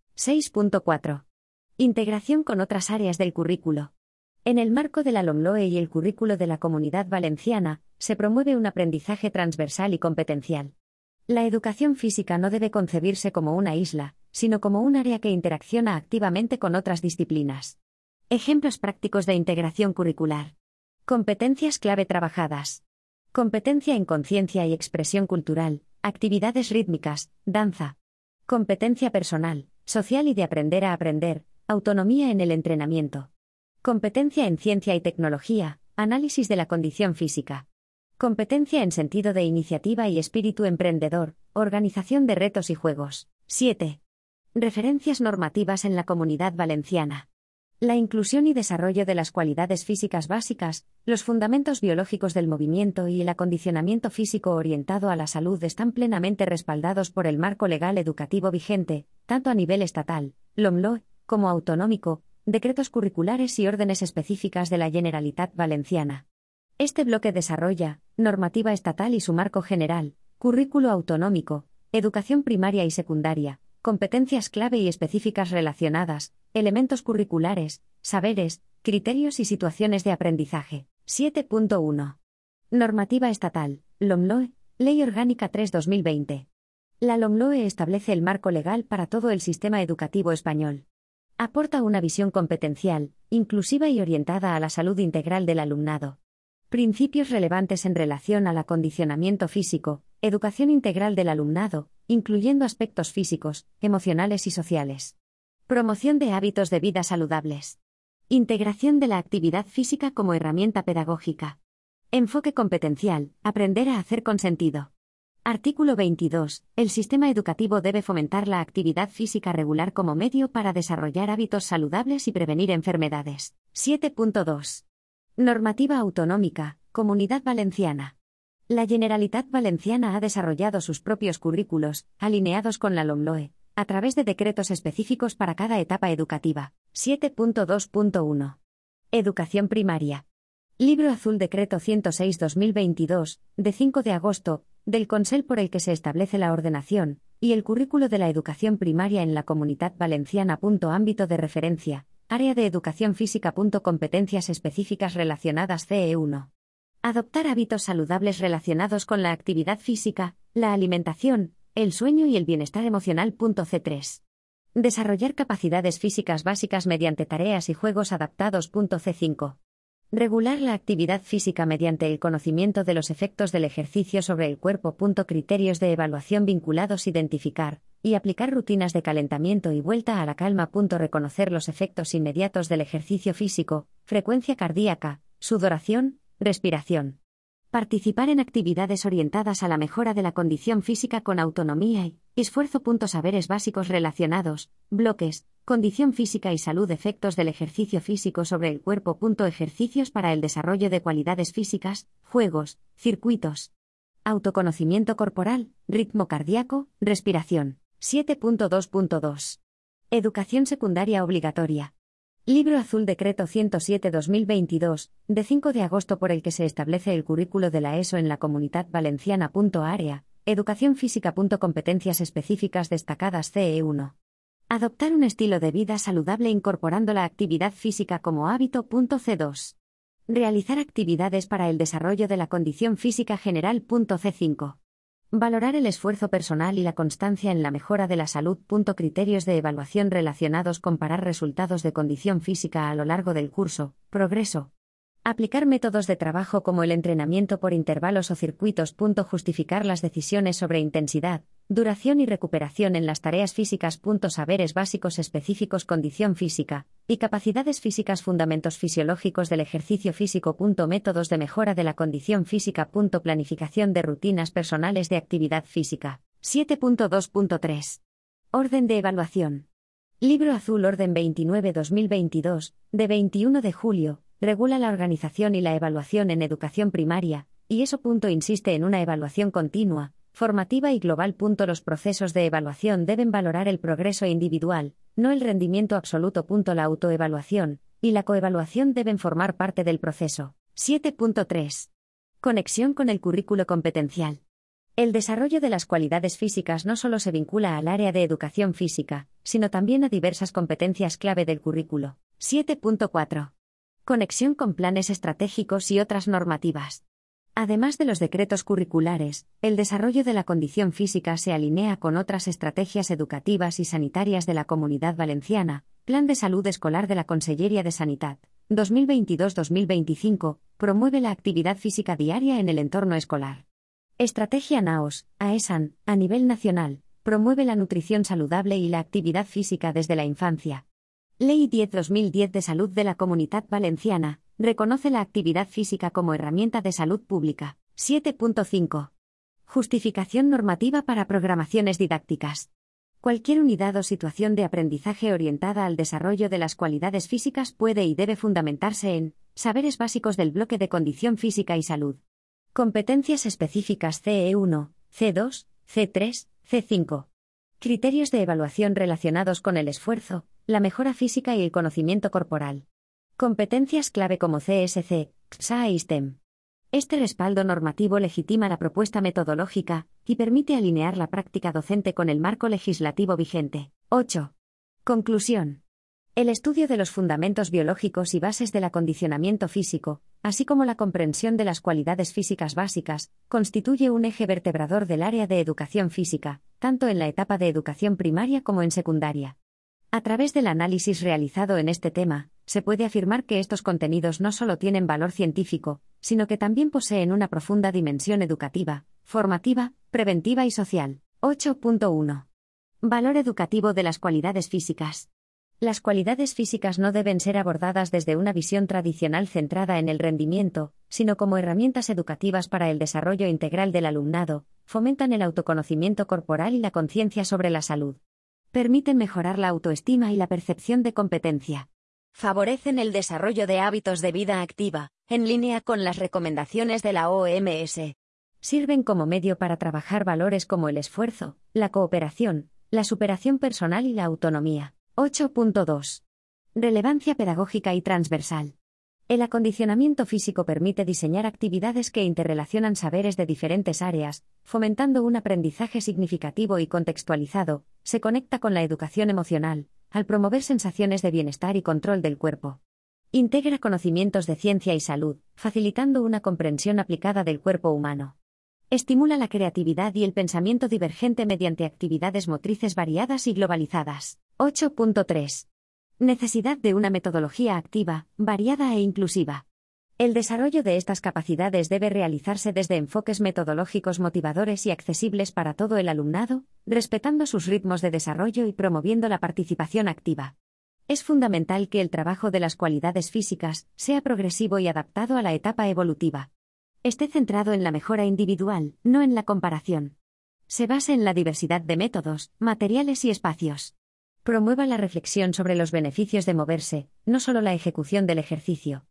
6.4. Integración con otras áreas del currículo. En el marco de la LOMLOE y el currículo de la Comunidad Valenciana, se promueve un aprendizaje transversal y competencial. La educación física no debe concebirse como una isla, sino como un área que interacciona activamente con otras disciplinas. Ejemplos prácticos de integración curricular. Competencias clave trabajadas. Competencia en conciencia y expresión cultural, actividades rítmicas, danza. Competencia personal, social y de aprender a aprender, autonomía en el entrenamiento. Competencia en ciencia y tecnología, análisis de la condición física. Competencia en sentido de iniciativa y espíritu emprendedor, organización de retos y juegos. 7. Referencias normativas en la Comunidad Valenciana. La inclusión y desarrollo de las cualidades físicas básicas, los fundamentos biológicos del movimiento y el acondicionamiento físico orientado a la salud están plenamente respaldados por el marco legal educativo vigente, tanto a nivel estatal, LOMLOE, como autonómico, decretos curriculares y órdenes específicas de la Generalitat Valenciana. Este bloque desarrolla normativa estatal y su marco general, currículo autonómico, educación primaria y secundaria, competencias clave y específicas relacionadas, elementos curriculares, saberes, criterios y situaciones de aprendizaje. 7.1. Normativa estatal, LOMLOE, Ley Orgánica 3/2020. La LOMLOE establece el marco legal para todo el sistema educativo español. Aporta una visión competencial, inclusiva y orientada a la salud integral del alumnado. Principios relevantes en relación al acondicionamiento físico, educación integral del alumnado, incluyendo aspectos físicos, emocionales y sociales. Promoción de hábitos de vida saludables. Integración de la actividad física como herramienta pedagógica. Enfoque competencial, aprender a hacer con sentido. Artículo 22. El sistema educativo debe fomentar la actividad física regular como medio para desarrollar hábitos saludables y prevenir enfermedades. 7.2. Normativa autonómica, Comunidad Valenciana. La Generalitat Valenciana ha desarrollado sus propios currículos, alineados con la LOMLOE, a través de decretos específicos para cada etapa educativa. 7.2.1. Educación primaria. Libro Azul Decreto 106/2022, de 5 de agosto, del Consell por el que se establece la ordenación y el currículo de la educación primaria en la Comunitat Valenciana. Ámbito de referencia, área de educación física. Competencias específicas relacionadas. CE1. Adoptar hábitos saludables relacionados con la actividad física, la alimentación, el sueño y el bienestar emocional. C3. Desarrollar capacidades físicas básicas mediante tareas y juegos adaptados. C5. Regular la actividad física mediante el conocimiento de los efectos del ejercicio sobre el cuerpo. Criterios de evaluación vinculados. Identificar y aplicar rutinas de calentamiento y vuelta a la calma. Reconocer los efectos inmediatos del ejercicio físico, frecuencia cardíaca, sudoración, respiración. Participar en actividades orientadas a la mejora de la condición física con autonomía y esfuerzo. Saberes básicos relacionados, bloques, condición física y salud. Efectos del ejercicio físico sobre el cuerpo. Ejercicios para el desarrollo de cualidades físicas, juegos, circuitos. Autoconocimiento corporal, ritmo cardíaco, respiración. 7.2.2. Educación secundaria obligatoria. Libro Azul Decreto 107/2022, de 5 de agosto por el que se establece el currículo de la ESO en la Comunitat Valenciana. Área, educación física. Competencias específicas destacadas. CE1. Adoptar un estilo de vida saludable incorporando la actividad física como hábito. C2. Realizar actividades para el desarrollo de la condición física general. C5. Valorar el esfuerzo personal y la constancia en la mejora de la salud. Criterios de evaluación relacionados. Comparar resultados de condición física a lo largo del curso. Progreso. Aplicar métodos de trabajo como el entrenamiento por intervalos o circuitos. Justificar las decisiones sobre intensidad, duración y recuperación en las tareas físicas. Saberes básicos específicos. Condición física y capacidades físicas. Fundamentos fisiológicos del ejercicio físico. Métodos de mejora de la condición física. Planificación de rutinas personales de actividad física. 7.2.3. Orden de evaluación. Libro Azul Orden 29-2022, de 21 de julio. Regula la organización y la evaluación en educación primaria, y eso. Insiste en una evaluación continua, formativa y global. Los procesos de evaluación deben valorar el progreso individual, no el rendimiento absoluto. La autoevaluación y la coevaluación deben formar parte del proceso. 7.3. Conexión con el currículo competencial. El desarrollo de las cualidades físicas no solo se vincula al área de educación física, sino también a diversas competencias clave del currículo. 7.4. Conexión con planes estratégicos y otras normativas. Además de los decretos curriculares, el desarrollo de la condición física se alinea con otras estrategias educativas y sanitarias de la Comunidad Valenciana. Plan de Salud Escolar de la Conselleria de Sanitat, 2022-2025, promueve la actividad física diaria en el entorno escolar. Estrategia NAOS, AESAN, a nivel nacional, promueve la nutrición saludable y la actividad física desde la infancia. Ley 10/2010 de Salud de la Comunitat Valenciana, reconoce la actividad física como herramienta de salud pública. 7.5. Justificación normativa para programaciones didácticas. Cualquier unidad o situación de aprendizaje orientada al desarrollo de las cualidades físicas puede y debe fundamentarse en saberes básicos del bloque de condición física y salud. Competencias específicas CE1, C2, C3, C5. Criterios de evaluación relacionados con el esfuerzo, la mejora física y el conocimiento corporal. Competencias clave como CSC, CSA y STEM. Este respaldo normativo legitima la propuesta metodológica y permite alinear la práctica docente con el marco legislativo vigente. 8. Conclusión. El estudio de los fundamentos biológicos y bases del acondicionamiento físico, así como la comprensión de las cualidades físicas básicas, constituye un eje vertebrador del área de educación física, tanto en la etapa de educación primaria como en secundaria. A través del análisis realizado en este tema, se puede afirmar que estos contenidos no solo tienen valor científico, sino que también poseen una profunda dimensión educativa, formativa, preventiva y social. 8.1. Valor educativo de las cualidades físicas. Las cualidades físicas no deben ser abordadas desde una visión tradicional centrada en el rendimiento, sino como herramientas educativas para el desarrollo integral del alumnado, fomentan el autoconocimiento corporal y la conciencia sobre la salud. Permiten mejorar la autoestima y la percepción de competencia. Favorecen el desarrollo de hábitos de vida activa, en línea con las recomendaciones de la OMS. Sirven como medio para trabajar valores como el esfuerzo, la cooperación, la superación personal y la autonomía. 8.2. Relevancia pedagógica y transversal. El acondicionamiento físico permite diseñar actividades que interrelacionan saberes de diferentes áreas, fomentando un aprendizaje significativo y contextualizado. Se conecta con la educación emocional, al promover sensaciones de bienestar y control del cuerpo. Integra conocimientos de ciencia y salud, facilitando una comprensión aplicada del cuerpo humano. Estimula la creatividad y el pensamiento divergente mediante actividades motrices variadas y globalizadas. 8.3. Necesidad de una metodología activa, variada e inclusiva. El desarrollo de estas capacidades debe realizarse desde enfoques metodológicos motivadores y accesibles para todo el alumnado, respetando sus ritmos de desarrollo y promoviendo la participación activa. Es fundamental que el trabajo de las cualidades físicas sea progresivo y adaptado a la etapa evolutiva. Esté centrado en la mejora individual, no en la comparación. Se base en la diversidad de métodos, materiales y espacios. Promueva la reflexión sobre los beneficios de moverse, no solo la ejecución del ejercicio.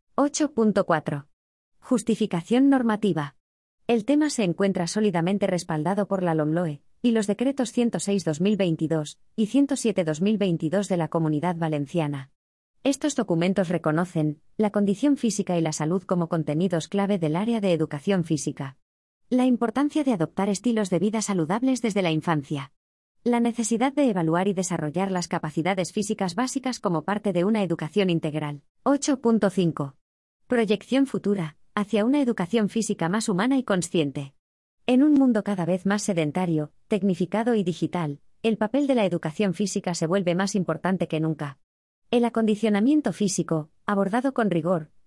8.4. Justificación normativa. El tema se encuentra sólidamente respaldado por la LOMLOE y los decretos 106/2022 y 107/2022 de la Comunidad Valenciana. Estos documentos reconocen la condición física y la salud como contenidos clave del área de educación física. La importancia de adoptar estilos de vida saludables desde la infancia. La necesidad de evaluar y desarrollar las capacidades físicas básicas como parte de una educación integral. 8.5. Proyección futura, hacia una educación física más humana y consciente. En un mundo cada vez más sedentario, tecnificado y digital, el papel de la educación física se vuelve más importante que nunca. El acondicionamiento físico, abordado con rigor,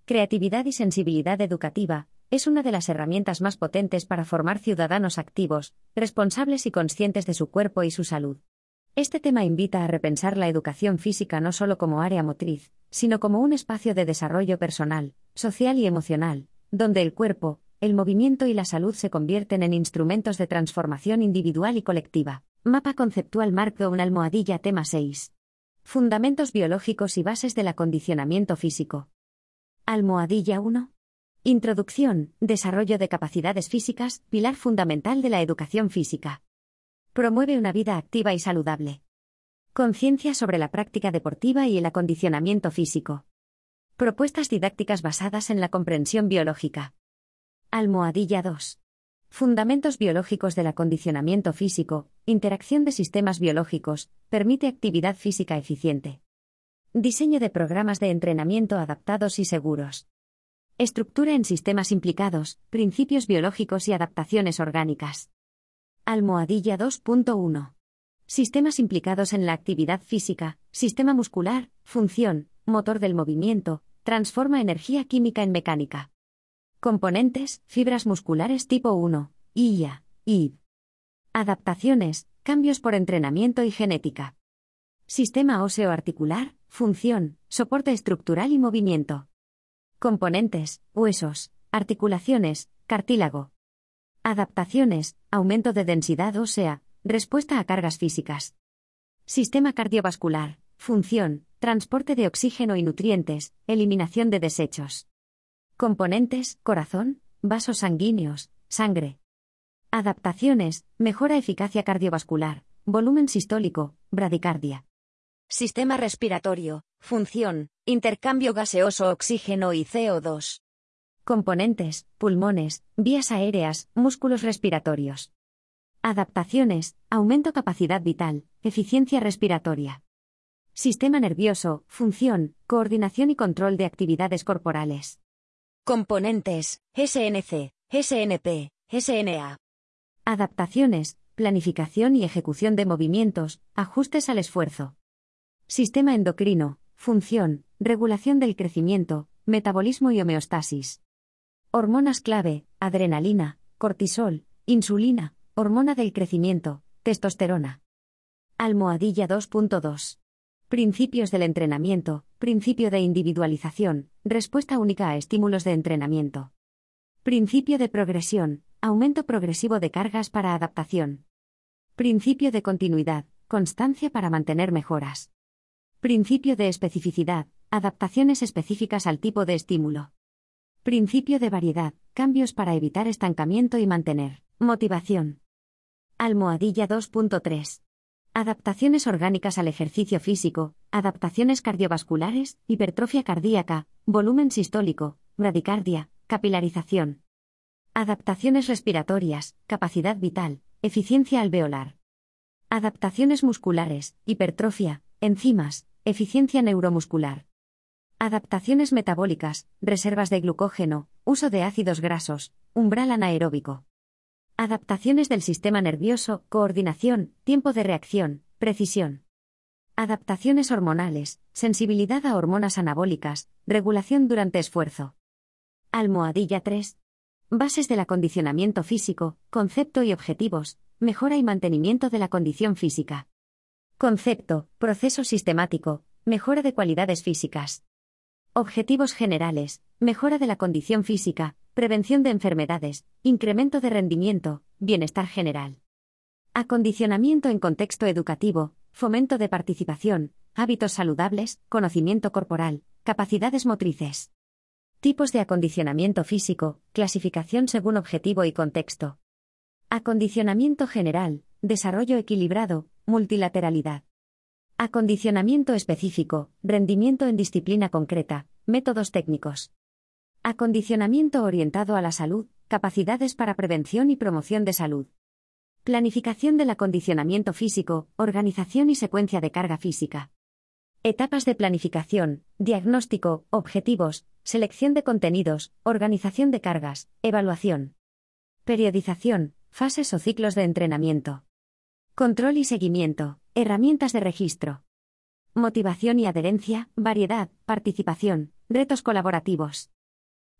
Creatividad y sensibilidad educativa es una de las herramientas más potentes para formar ciudadanos activos, responsables y conscientes de su cuerpo y su salud. Este tema invita a repensar la educación física no solo como área motriz, sino como un espacio de desarrollo personal, social y emocional, donde el cuerpo, el movimiento y la salud se convierten en instrumentos de transformación individual y colectiva. Mapa conceptual Markdown almohadilla tema 6. Fundamentos biológicos y bases del acondicionamiento físico. Almohadilla 1. Introducción, desarrollo de capacidades físicas, pilar fundamental de la educación física. Promueve una vida activa y saludable. Conciencia sobre la práctica deportiva y el acondicionamiento físico. Propuestas didácticas basadas en la comprensión biológica. Almohadilla 2. Fundamentos biológicos del acondicionamiento físico, interacción de sistemas biológicos, permite actividad física eficiente. Diseño de programas de entrenamiento adaptados y seguros. Estructura en sistemas implicados, principios biológicos y adaptaciones orgánicas. Almohadilla 2.1. Sistemas implicados en la actividad física, sistema muscular, función, motor del movimiento, transforma energía química en mecánica. Componentes, fibras musculares tipo 1, IA, IB. Adaptaciones, cambios por entrenamiento y genética. Sistema óseo articular, función, soporte estructural y movimiento. Componentes, huesos, articulaciones, cartílago. Adaptaciones, aumento de densidad ósea, respuesta a cargas físicas. Sistema cardiovascular, función, transporte de oxígeno y nutrientes, eliminación de desechos. Componentes, corazón, vasos sanguíneos, sangre. Adaptaciones, mejora eficacia cardiovascular, volumen sistólico, bradicardia. Sistema respiratorio, función, intercambio gaseoso oxígeno y CO2. Componentes, pulmones, vías aéreas, músculos respiratorios. Adaptaciones, aumento capacidad vital, eficiencia respiratoria. Sistema nervioso, función, coordinación y control de actividades corporales. Componentes, SNC, SNP, SNA. Adaptaciones, planificación y ejecución de movimientos, ajustes al esfuerzo. Sistema endocrino, función, regulación del crecimiento, metabolismo y homeostasis. Hormonas clave, adrenalina, cortisol, insulina, hormona del crecimiento, testosterona. Almohadilla 2.2. Principios del entrenamiento, principio de individualización, respuesta única a estímulos de entrenamiento. Principio de progresión, aumento progresivo de cargas para adaptación. Principio de continuidad, constancia para mantener mejoras. Principio de especificidad, adaptaciones específicas al tipo de estímulo. Principio de variedad, cambios para evitar estancamiento y mantener motivación. Almohadilla 2.3. Adaptaciones orgánicas al ejercicio físico, adaptaciones cardiovasculares, hipertrofia cardíaca, volumen sistólico, bradicardia, capilarización. Adaptaciones respiratorias, capacidad vital, eficiencia alveolar. Adaptaciones musculares, hipertrofia, enzimas, eficiencia neuromuscular. Adaptaciones metabólicas, reservas de glucógeno, uso de ácidos grasos, umbral anaeróbico. Adaptaciones del sistema nervioso, coordinación, tiempo de reacción, precisión. Adaptaciones hormonales, sensibilidad a hormonas anabólicas, regulación durante esfuerzo. Almohadilla 3. Bases del acondicionamiento físico, concepto y objetivos, mejora y mantenimiento de la condición física. Concepto, proceso sistemático, mejora de cualidades físicas. Objetivos generales, mejora de la condición física, prevención de enfermedades, incremento de rendimiento, bienestar general. Acondicionamiento en contexto educativo, fomento de participación, hábitos saludables, conocimiento corporal, capacidades motrices. Tipos de acondicionamiento físico, clasificación según objetivo y contexto. Acondicionamiento general, desarrollo equilibrado, multilateralidad. Acondicionamiento específico, rendimiento en disciplina concreta, métodos técnicos. Acondicionamiento orientado a la salud, capacidades para prevención y promoción de salud. Planificación del acondicionamiento físico, organización y secuencia de carga física. Etapas de planificación, diagnóstico, objetivos, selección de contenidos, organización de cargas, evaluación. Periodización, fases o ciclos de entrenamiento. Control y seguimiento, herramientas de registro. Motivación y adherencia, variedad, participación, retos colaborativos.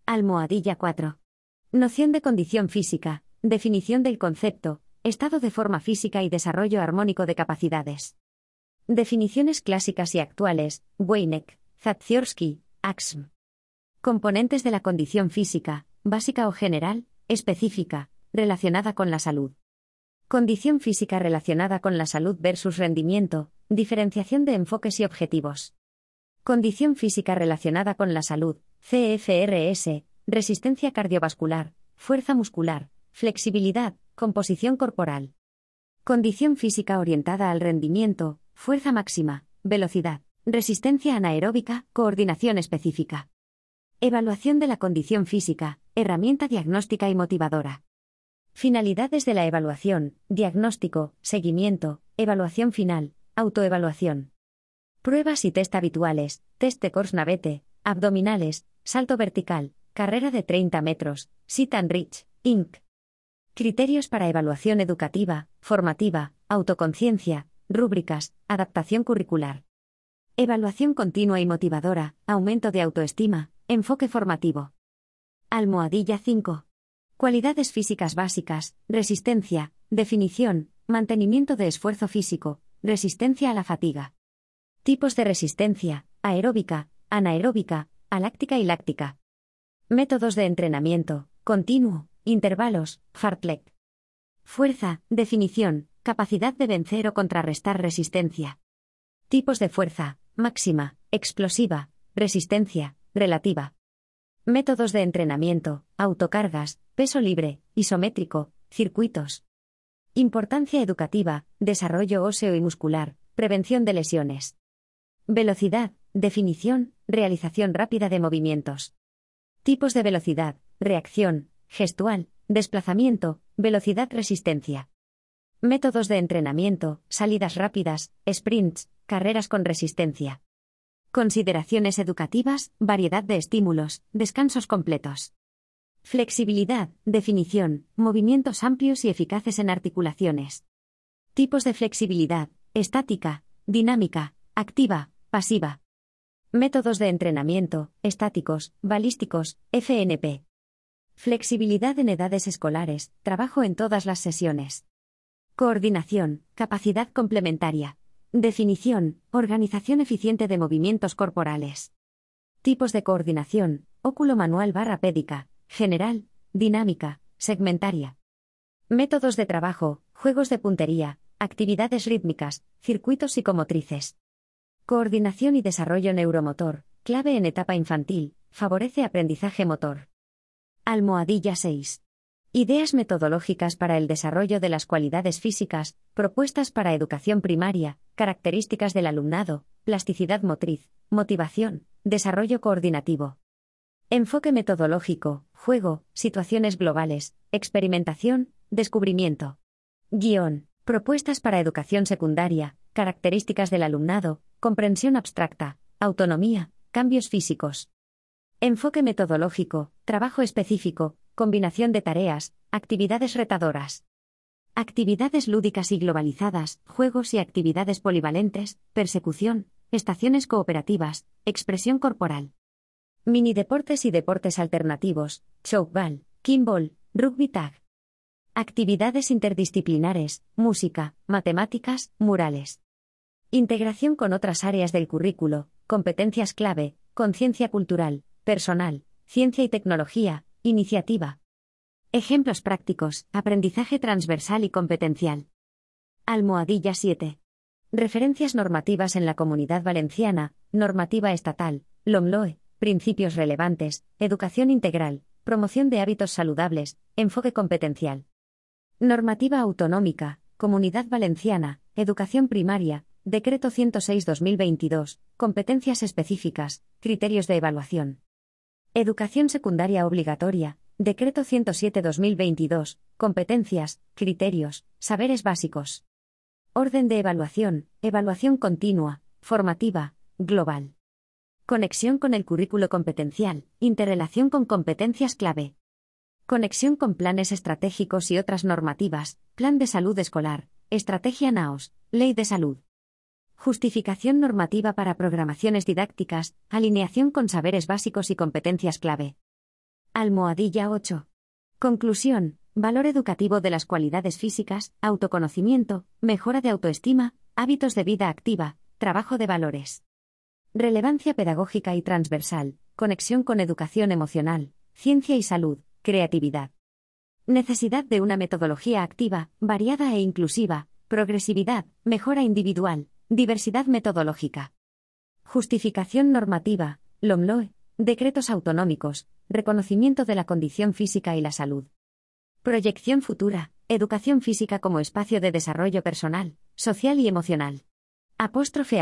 Almohadilla 4. Noción de condición física, definición del concepto, estado de forma física y desarrollo armónico de capacidades. Definiciones clásicas y actuales, Weineck, Zagziorsky, Axm. Componentes de la condición física, básica o general, específica, relacionada con la salud. Condición física relacionada con la salud versus rendimiento, diferenciación de enfoques y objetivos. Condición física relacionada con la salud, CFRS, resistencia cardiovascular, fuerza muscular, flexibilidad, composición corporal. Condición física orientada al rendimiento, fuerza máxima, velocidad, resistencia anaeróbica, coordinación específica. Evaluación de la condición física, herramienta diagnóstica y motivadora. Finalidades de la evaluación, diagnóstico, seguimiento, evaluación final, autoevaluación. Pruebas y test habituales, test de Corsnavete, abdominales, salto vertical, carrera de 30 metros, Sit and Reach, Inc. Criterios para evaluación educativa, formativa, autoconciencia, rúbricas, adaptación curricular. Evaluación continua y motivadora, aumento de autoestima, enfoque formativo. Almohadilla 5. Cualidades físicas básicas, resistencia, definición, mantenimiento de esfuerzo físico, resistencia a la fatiga. Tipos de resistencia, aeróbica, anaeróbica, aláctica y láctica. Métodos de entrenamiento, continuo, intervalos, fartlek. Fuerza, definición, capacidad de vencer o contrarrestar resistencia. Tipos de fuerza, máxima, explosiva, resistencia, relativa. Métodos de entrenamiento, autocargas, peso libre, isométrico, circuitos. Importancia educativa, desarrollo óseo y muscular, prevención de lesiones. Velocidad, definición, realización rápida de movimientos. Tipos de velocidad, reacción, gestual, desplazamiento, velocidad resistencia. Métodos de entrenamiento, salidas rápidas, sprints, carreras con resistencia. Consideraciones educativas, variedad de estímulos, descansos completos. Flexibilidad, definición, movimientos amplios y eficaces en articulaciones. Tipos de flexibilidad, estática, dinámica, activa, pasiva. Métodos de entrenamiento, estáticos, balísticos, FNP. Flexibilidad en edades escolares, trabajo en todas las sesiones. Coordinación, capacidad complementaria. Definición, organización eficiente de movimientos corporales. Tipos de coordinación, óculo-manual / pédica, general, dinámica, segmentaria. Métodos de trabajo, juegos de puntería, actividades rítmicas, circuitos psicomotrices. Coordinación y desarrollo neuromotor, clave en etapa infantil, favorece aprendizaje motor. Almohadilla 6. Ideas metodológicas para el desarrollo de las cualidades físicas, propuestas para educación primaria, características del alumnado, plasticidad motriz, motivación, desarrollo coordinativo. Enfoque metodológico, juego, situaciones globales, experimentación, descubrimiento. Guión, propuestas para educación secundaria, características del alumnado, comprensión abstracta, autonomía, cambios físicos. Enfoque metodológico, trabajo específico, combinación de tareas, actividades retadoras. Actividades lúdicas y globalizadas, juegos y actividades polivalentes, persecución, estaciones cooperativas, expresión corporal. Minideportes y deportes alternativos, chokeball, kimball, rugby tag. Actividades interdisciplinares, música, matemáticas, murales. Integración con otras áreas del currículo, competencias clave, conciencia cultural, personal, ciencia y tecnología, iniciativa. Ejemplos prácticos, aprendizaje transversal y competencial. Almohadilla 7. Referencias normativas en la Comunidad Valenciana, normativa estatal, LOMLOE, principios relevantes, educación integral, promoción de hábitos saludables, enfoque competencial. Normativa autonómica, Comunidad Valenciana, educación primaria, Decreto 106/2022, competencias específicas, criterios de evaluación. Educación secundaria obligatoria, Decreto 107/2022, competencias, criterios, saberes básicos. Orden de evaluación, evaluación continua, formativa, global. Conexión con el currículo competencial, interrelación con competencias clave. Conexión con planes estratégicos y otras normativas, Plan de Salud Escolar, Estrategia NAOS, Ley de Salud. Justificación normativa para programaciones didácticas, alineación con saberes básicos y competencias clave. Almohadilla 8. Conclusión. Valor educativo de las cualidades físicas, autoconocimiento, mejora de autoestima, hábitos de vida activa, trabajo de valores. Relevancia pedagógica y transversal, conexión con educación emocional, ciencia y salud, creatividad. Necesidad de una metodología activa, variada e inclusiva, progresividad, mejora individual, diversidad metodológica. Justificación normativa, LOMLOE, decretos autonómicos, reconocimiento de la condición física y la salud. Proyección futura, educación física como espacio de desarrollo personal, social y emocional. Apóstrofe.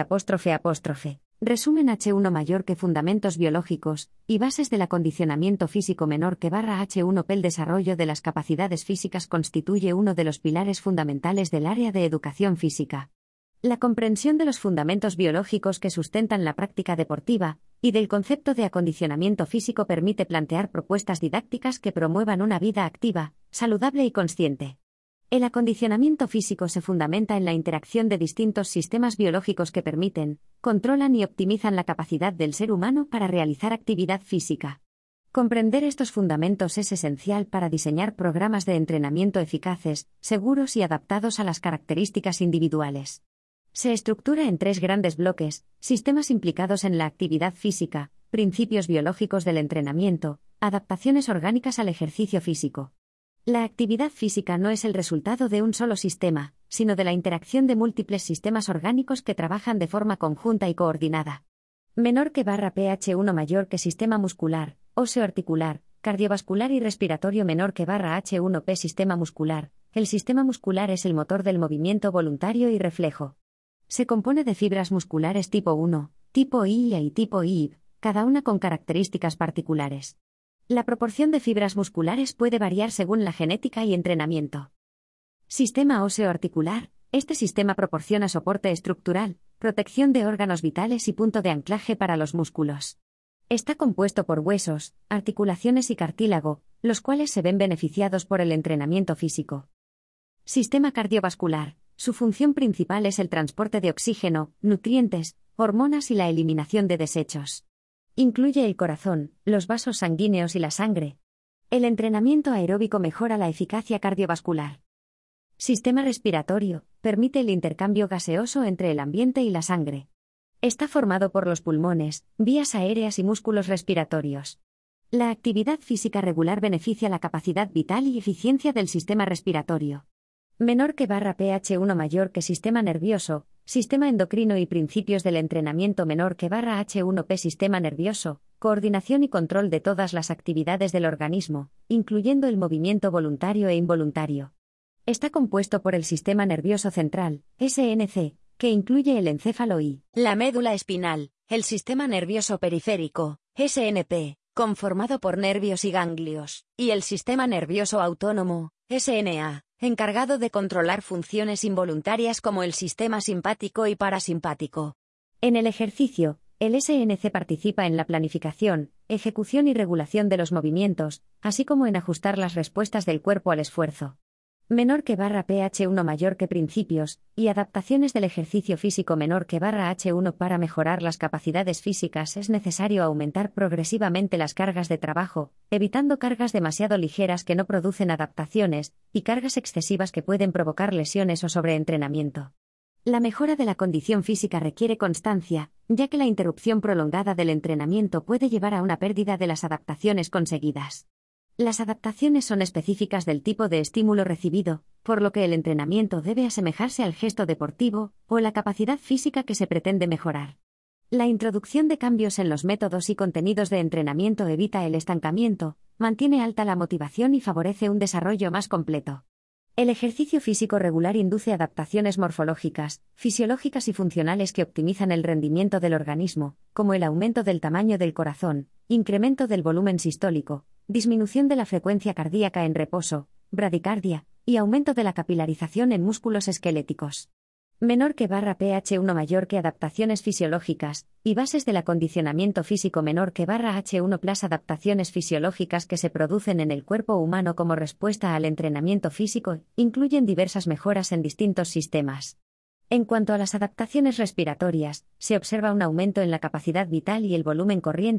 Resumen H1 mayor que fundamentos biológicos y bases del acondicionamiento físico menor que barra H1P. El desarrollo de las capacidades físicas constituye uno de los pilares fundamentales del área de educación física. La comprensión de los fundamentos biológicos que sustentan la práctica deportiva y del concepto de acondicionamiento físico permite plantear propuestas didácticas que promuevan una vida activa, saludable y consciente. El acondicionamiento físico se fundamenta en la interacción de distintos sistemas biológicos que permiten, controlan y optimizan la capacidad del ser humano para realizar actividad física. Comprender estos fundamentos es esencial para diseñar programas de entrenamiento eficaces, seguros y adaptados a las características individuales. Se estructura en 3 grandes bloques: sistemas implicados en la actividad física, principios biológicos del entrenamiento, adaptaciones orgánicas al ejercicio físico. La actividad física no es el resultado de un solo sistema, sino de la interacción de múltiples sistemas orgánicos que trabajan de forma conjunta y coordinada. Menor que barra pH1 mayor que sistema muscular, óseo-articular, cardiovascular y respiratorio menor que barra H1P sistema muscular. El sistema muscular es el motor del movimiento voluntario y reflejo. Se compone de fibras musculares tipo 1, tipo IA y tipo IB, cada una con características particulares. La proporción de fibras musculares puede variar según la genética y entrenamiento. Sistema óseo-articular. Este sistema proporciona soporte estructural, protección de órganos vitales y punto de anclaje para los músculos. Está compuesto por huesos, articulaciones y cartílago, los cuales se ven beneficiados por el entrenamiento físico. Sistema cardiovascular. Su función principal es el transporte de oxígeno, nutrientes, hormonas y la eliminación de desechos. Incluye el corazón, los vasos sanguíneos y la sangre. El entrenamiento aeróbico mejora la eficacia cardiovascular. Sistema respiratorio. Permite el intercambio gaseoso entre el ambiente y la sangre. Está formado por los pulmones, vías aéreas y músculos respiratorios. La actividad física regular beneficia la capacidad vital y eficiencia del sistema respiratorio. Menor que barra pH1 mayor que sistema nervioso, sistema endocrino y principios del entrenamiento menor que barra H1P sistema nervioso, coordinación y control de todas las actividades del organismo, incluyendo el movimiento voluntario e involuntario. Está compuesto por el sistema nervioso central, SNC, que incluye el encéfalo y la médula espinal, el sistema nervioso periférico, SNP, conformado por nervios y ganglios, y el sistema nervioso autónomo, SNA, encargado de controlar funciones involuntarias como el sistema simpático y parasimpático. En el ejercicio, el SNC participa en la planificación, ejecución y regulación de los movimientos, así como en ajustar las respuestas del cuerpo al esfuerzo. Menor que barra pH1 mayor que principios, y adaptaciones del ejercicio físico menor que barra H1. Para mejorar las capacidades físicas es necesario aumentar progresivamente las cargas de trabajo, evitando cargas demasiado ligeras que no producen adaptaciones, y cargas excesivas que pueden provocar lesiones o sobreentrenamiento. La mejora de la condición física requiere constancia, ya que la interrupción prolongada del entrenamiento puede llevar a una pérdida de las adaptaciones conseguidas. Las adaptaciones son específicas del tipo de estímulo recibido, por lo que el entrenamiento debe asemejarse al gesto deportivo o la capacidad física que se pretende mejorar. La introducción de cambios en los métodos y contenidos de entrenamiento evita el estancamiento, mantiene alta la motivación y favorece un desarrollo más completo. El ejercicio físico regular induce adaptaciones morfológicas, fisiológicas y funcionales que optimizan el rendimiento del organismo, como el aumento del tamaño del corazón, incremento del volumen sistólico, disminución de la frecuencia cardíaca en reposo, bradicardia, y aumento de la capilarización en músculos esqueléticos. Menor que barra pH1 mayor que adaptaciones fisiológicas, y bases del acondicionamiento físico menor que barra H1+ adaptaciones fisiológicas que se producen en el cuerpo humano como respuesta al entrenamiento físico, incluyen diversas mejoras en distintos sistemas. En cuanto a las adaptaciones respiratorias, se observa un aumento en la capacidad vital y el volumen corriente,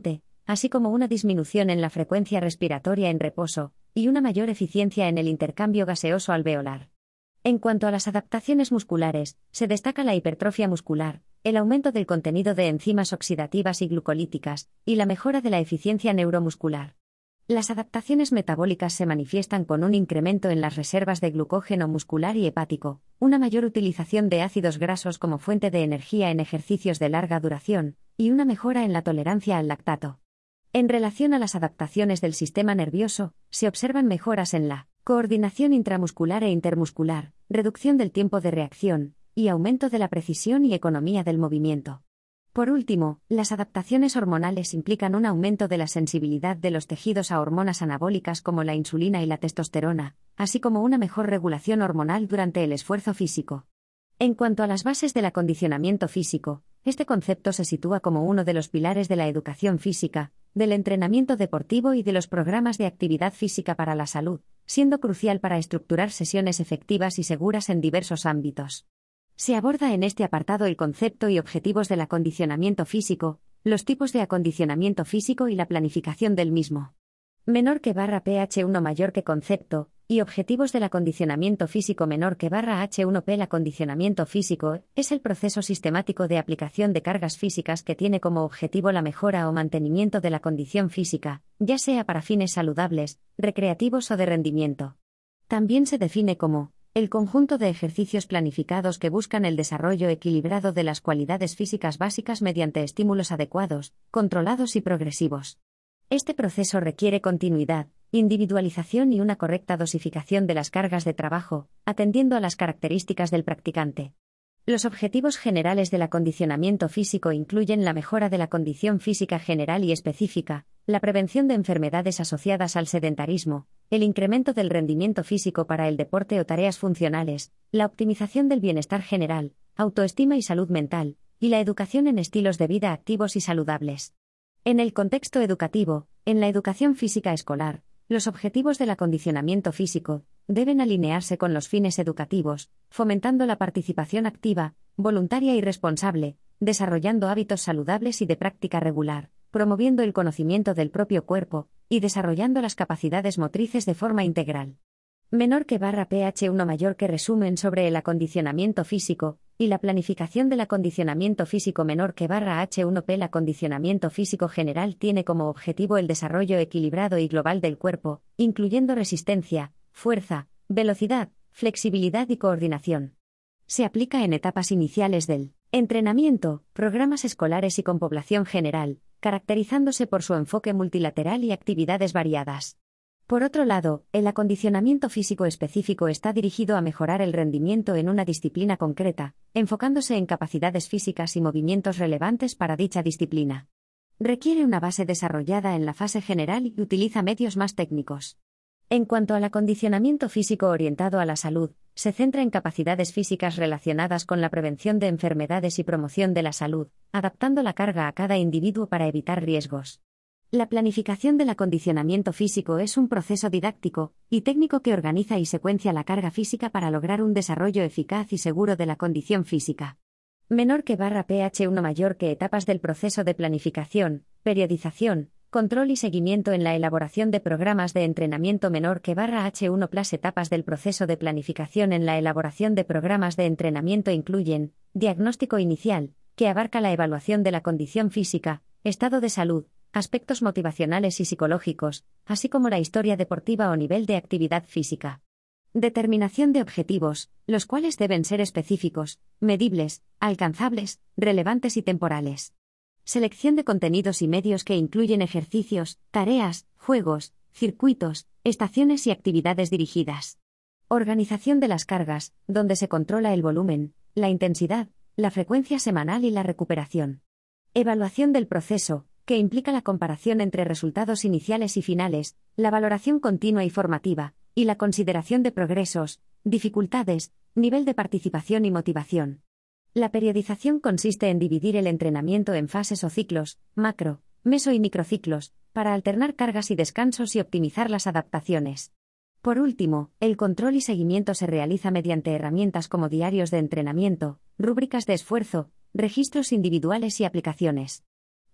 así como una disminución en la frecuencia respiratoria en reposo, y una mayor eficiencia en el intercambio gaseoso alveolar. En cuanto a las adaptaciones musculares, se destaca la hipertrofia muscular, el aumento del contenido de enzimas oxidativas y glucolíticas, y la mejora de la eficiencia neuromuscular. Las adaptaciones metabólicas se manifiestan con un incremento en las reservas de glucógeno muscular y hepático, una mayor utilización de ácidos grasos como fuente de energía en ejercicios de larga duración, y una mejora en la tolerancia al lactato. En relación a las adaptaciones del sistema nervioso, se observan mejoras en la coordinación intramuscular e intermuscular, reducción del tiempo de reacción, y aumento de la precisión y economía del movimiento. Por último, las adaptaciones hormonales implican un aumento de la sensibilidad de los tejidos a hormonas anabólicas como la insulina y la testosterona, así como una mejor regulación hormonal durante el esfuerzo físico. En cuanto a las bases del acondicionamiento físico, este concepto se sitúa como uno de los pilares de la educación física, del entrenamiento deportivo y de los programas de actividad física para la salud, siendo crucial para estructurar sesiones efectivas y seguras en diversos ámbitos. Se aborda en este apartado el concepto y objetivos del acondicionamiento físico, los tipos de acondicionamiento físico y la planificación del mismo. Menor que /pH1 mayor que concepto, y objetivos del acondicionamiento físico menor que /H1P. El acondicionamiento físico es el proceso sistemático de aplicación de cargas físicas que tiene como objetivo la mejora o mantenimiento de la condición física, ya sea para fines saludables, recreativos o de rendimiento. También se define como el conjunto de ejercicios planificados que buscan el desarrollo equilibrado de las cualidades físicas básicas mediante estímulos adecuados, controlados y progresivos. Este proceso requiere continuidad, individualización y una correcta dosificación de las cargas de trabajo, atendiendo a las características del practicante. Los objetivos generales del acondicionamiento físico incluyen la mejora de la condición física general y específica, la prevención de enfermedades asociadas al sedentarismo, el incremento del rendimiento físico para el deporte o tareas funcionales, la optimización del bienestar general, autoestima y salud mental, y la educación en estilos de vida activos y saludables. En el contexto educativo, en la educación física escolar, los objetivos del acondicionamiento físico deben alinearse con los fines educativos, fomentando la participación activa, voluntaria y responsable, desarrollando hábitos saludables y de práctica regular, promoviendo el conocimiento del propio cuerpo, y desarrollando las capacidades motrices de forma integral. Menor que /pH1 mayor que resumen sobre el acondicionamiento físico, y la planificación del acondicionamiento físico menor que /H1P. El acondicionamiento físico general tiene como objetivo el desarrollo equilibrado y global del cuerpo, incluyendo resistencia, fuerza, velocidad, flexibilidad y coordinación. Se aplica en etapas iniciales del entrenamiento, programas escolares y con población general, caracterizándose por su enfoque multilateral y actividades variadas. Por otro lado, el acondicionamiento físico específico está dirigido a mejorar el rendimiento en una disciplina concreta, enfocándose en capacidades físicas y movimientos relevantes para dicha disciplina. Requiere una base desarrollada en la fase general y utiliza medios más técnicos. En cuanto al acondicionamiento físico orientado a la salud, se centra en capacidades físicas relacionadas con la prevención de enfermedades y promoción de la salud, adaptando la carga a cada individuo para evitar riesgos. La planificación del acondicionamiento físico es un proceso didáctico y técnico que organiza y secuencia la carga física para lograr un desarrollo eficaz y seguro de la condición física. Menor que /pH1 mayor que etapas del proceso de planificación, periodización, control y seguimiento en la elaboración de programas de entrenamiento menor que /H1+ etapas del proceso de planificación en la elaboración de programas de entrenamiento incluyen diagnóstico inicial, que abarca la evaluación de la condición física, estado de salud, aspectos motivacionales y psicológicos, así como la historia deportiva o nivel de actividad física. Determinación de objetivos, los cuales deben ser específicos, medibles, alcanzables, relevantes y temporales. Selección de contenidos y medios que incluyen ejercicios, tareas, juegos, circuitos, estaciones y actividades dirigidas. Organización de las cargas, donde se controla el volumen, la intensidad, la frecuencia semanal y la recuperación. Evaluación del proceso, que implica la comparación entre resultados iniciales y finales, la valoración continua y formativa, y la consideración de progresos, dificultades, nivel de participación y motivación. La periodización consiste en dividir el entrenamiento en fases o ciclos, macro, meso y microciclos, para alternar cargas y descansos y optimizar las adaptaciones. Por último, el control y seguimiento se realiza mediante herramientas como diarios de entrenamiento, rúbricas de esfuerzo, registros individuales y aplicaciones.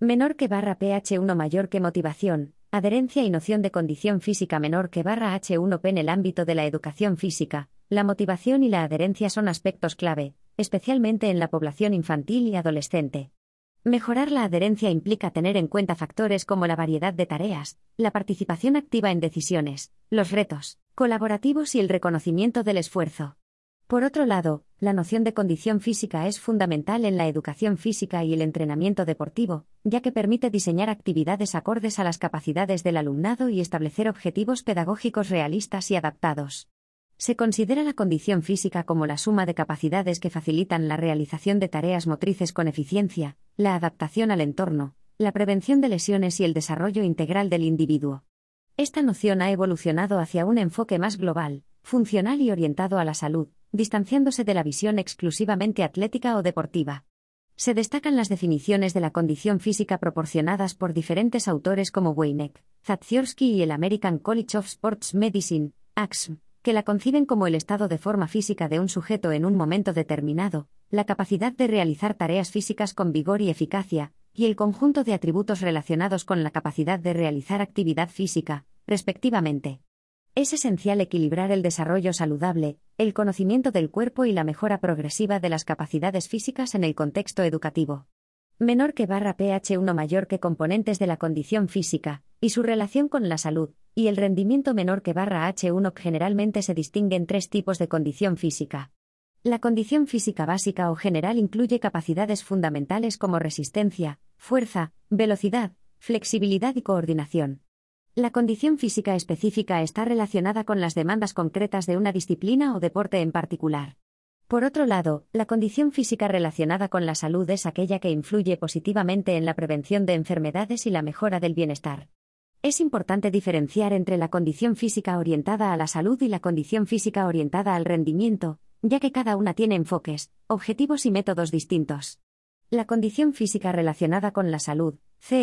Menor que barra pH1 mayor que motivación, adherencia y noción de condición física menor que barra H1P en el ámbito de la educación física. La motivación y la adherencia son aspectos clave, especialmente en la población infantil y adolescente. Mejorar la adherencia implica tener en cuenta factores como la variedad de tareas, la participación activa en decisiones, los retos colaborativos y el reconocimiento del esfuerzo. Por otro lado, la noción de condición física es fundamental en la educación física y el entrenamiento deportivo, ya que permite diseñar actividades acordes a las capacidades del alumnado y establecer objetivos pedagógicos realistas y adaptados. Se considera la condición física como la suma de capacidades que facilitan la realización de tareas motrices con eficiencia, la adaptación al entorno, la prevención de lesiones y el desarrollo integral del individuo. Esta noción ha evolucionado hacia un enfoque más global, funcional y orientado a la salud, distanciándose de la visión exclusivamente atlética o deportiva. Se destacan las definiciones de la condición física proporcionadas por diferentes autores como Weineck, Zatsiorsky y el American College of Sports Medicine, ACSM, que la conciben como el estado de forma física de un sujeto en un momento determinado, la capacidad de realizar tareas físicas con vigor y eficacia, y el conjunto de atributos relacionados con la capacidad de realizar actividad física, respectivamente. Es esencial equilibrar el desarrollo saludable, el conocimiento del cuerpo y la mejora progresiva de las capacidades físicas en el contexto educativo. Menor que barra pH1 mayor que componentes de la condición física, y su relación con la salud, y el rendimiento menor que barra H1 generalmente se distinguen tres tipos de condición física. La condición física básica o general incluye capacidades fundamentales como resistencia, fuerza, velocidad, flexibilidad y coordinación. La condición física específica está relacionada con las demandas concretas de una disciplina o deporte en particular. Por otro lado, la condición física relacionada con la salud es aquella que influye positivamente en la prevención de enfermedades y la mejora del bienestar. Es importante diferenciar entre la condición física orientada a la salud y la condición física orientada al rendimiento, ya que cada una tiene enfoques, objetivos y métodos distintos. La condición física relacionada con la salud,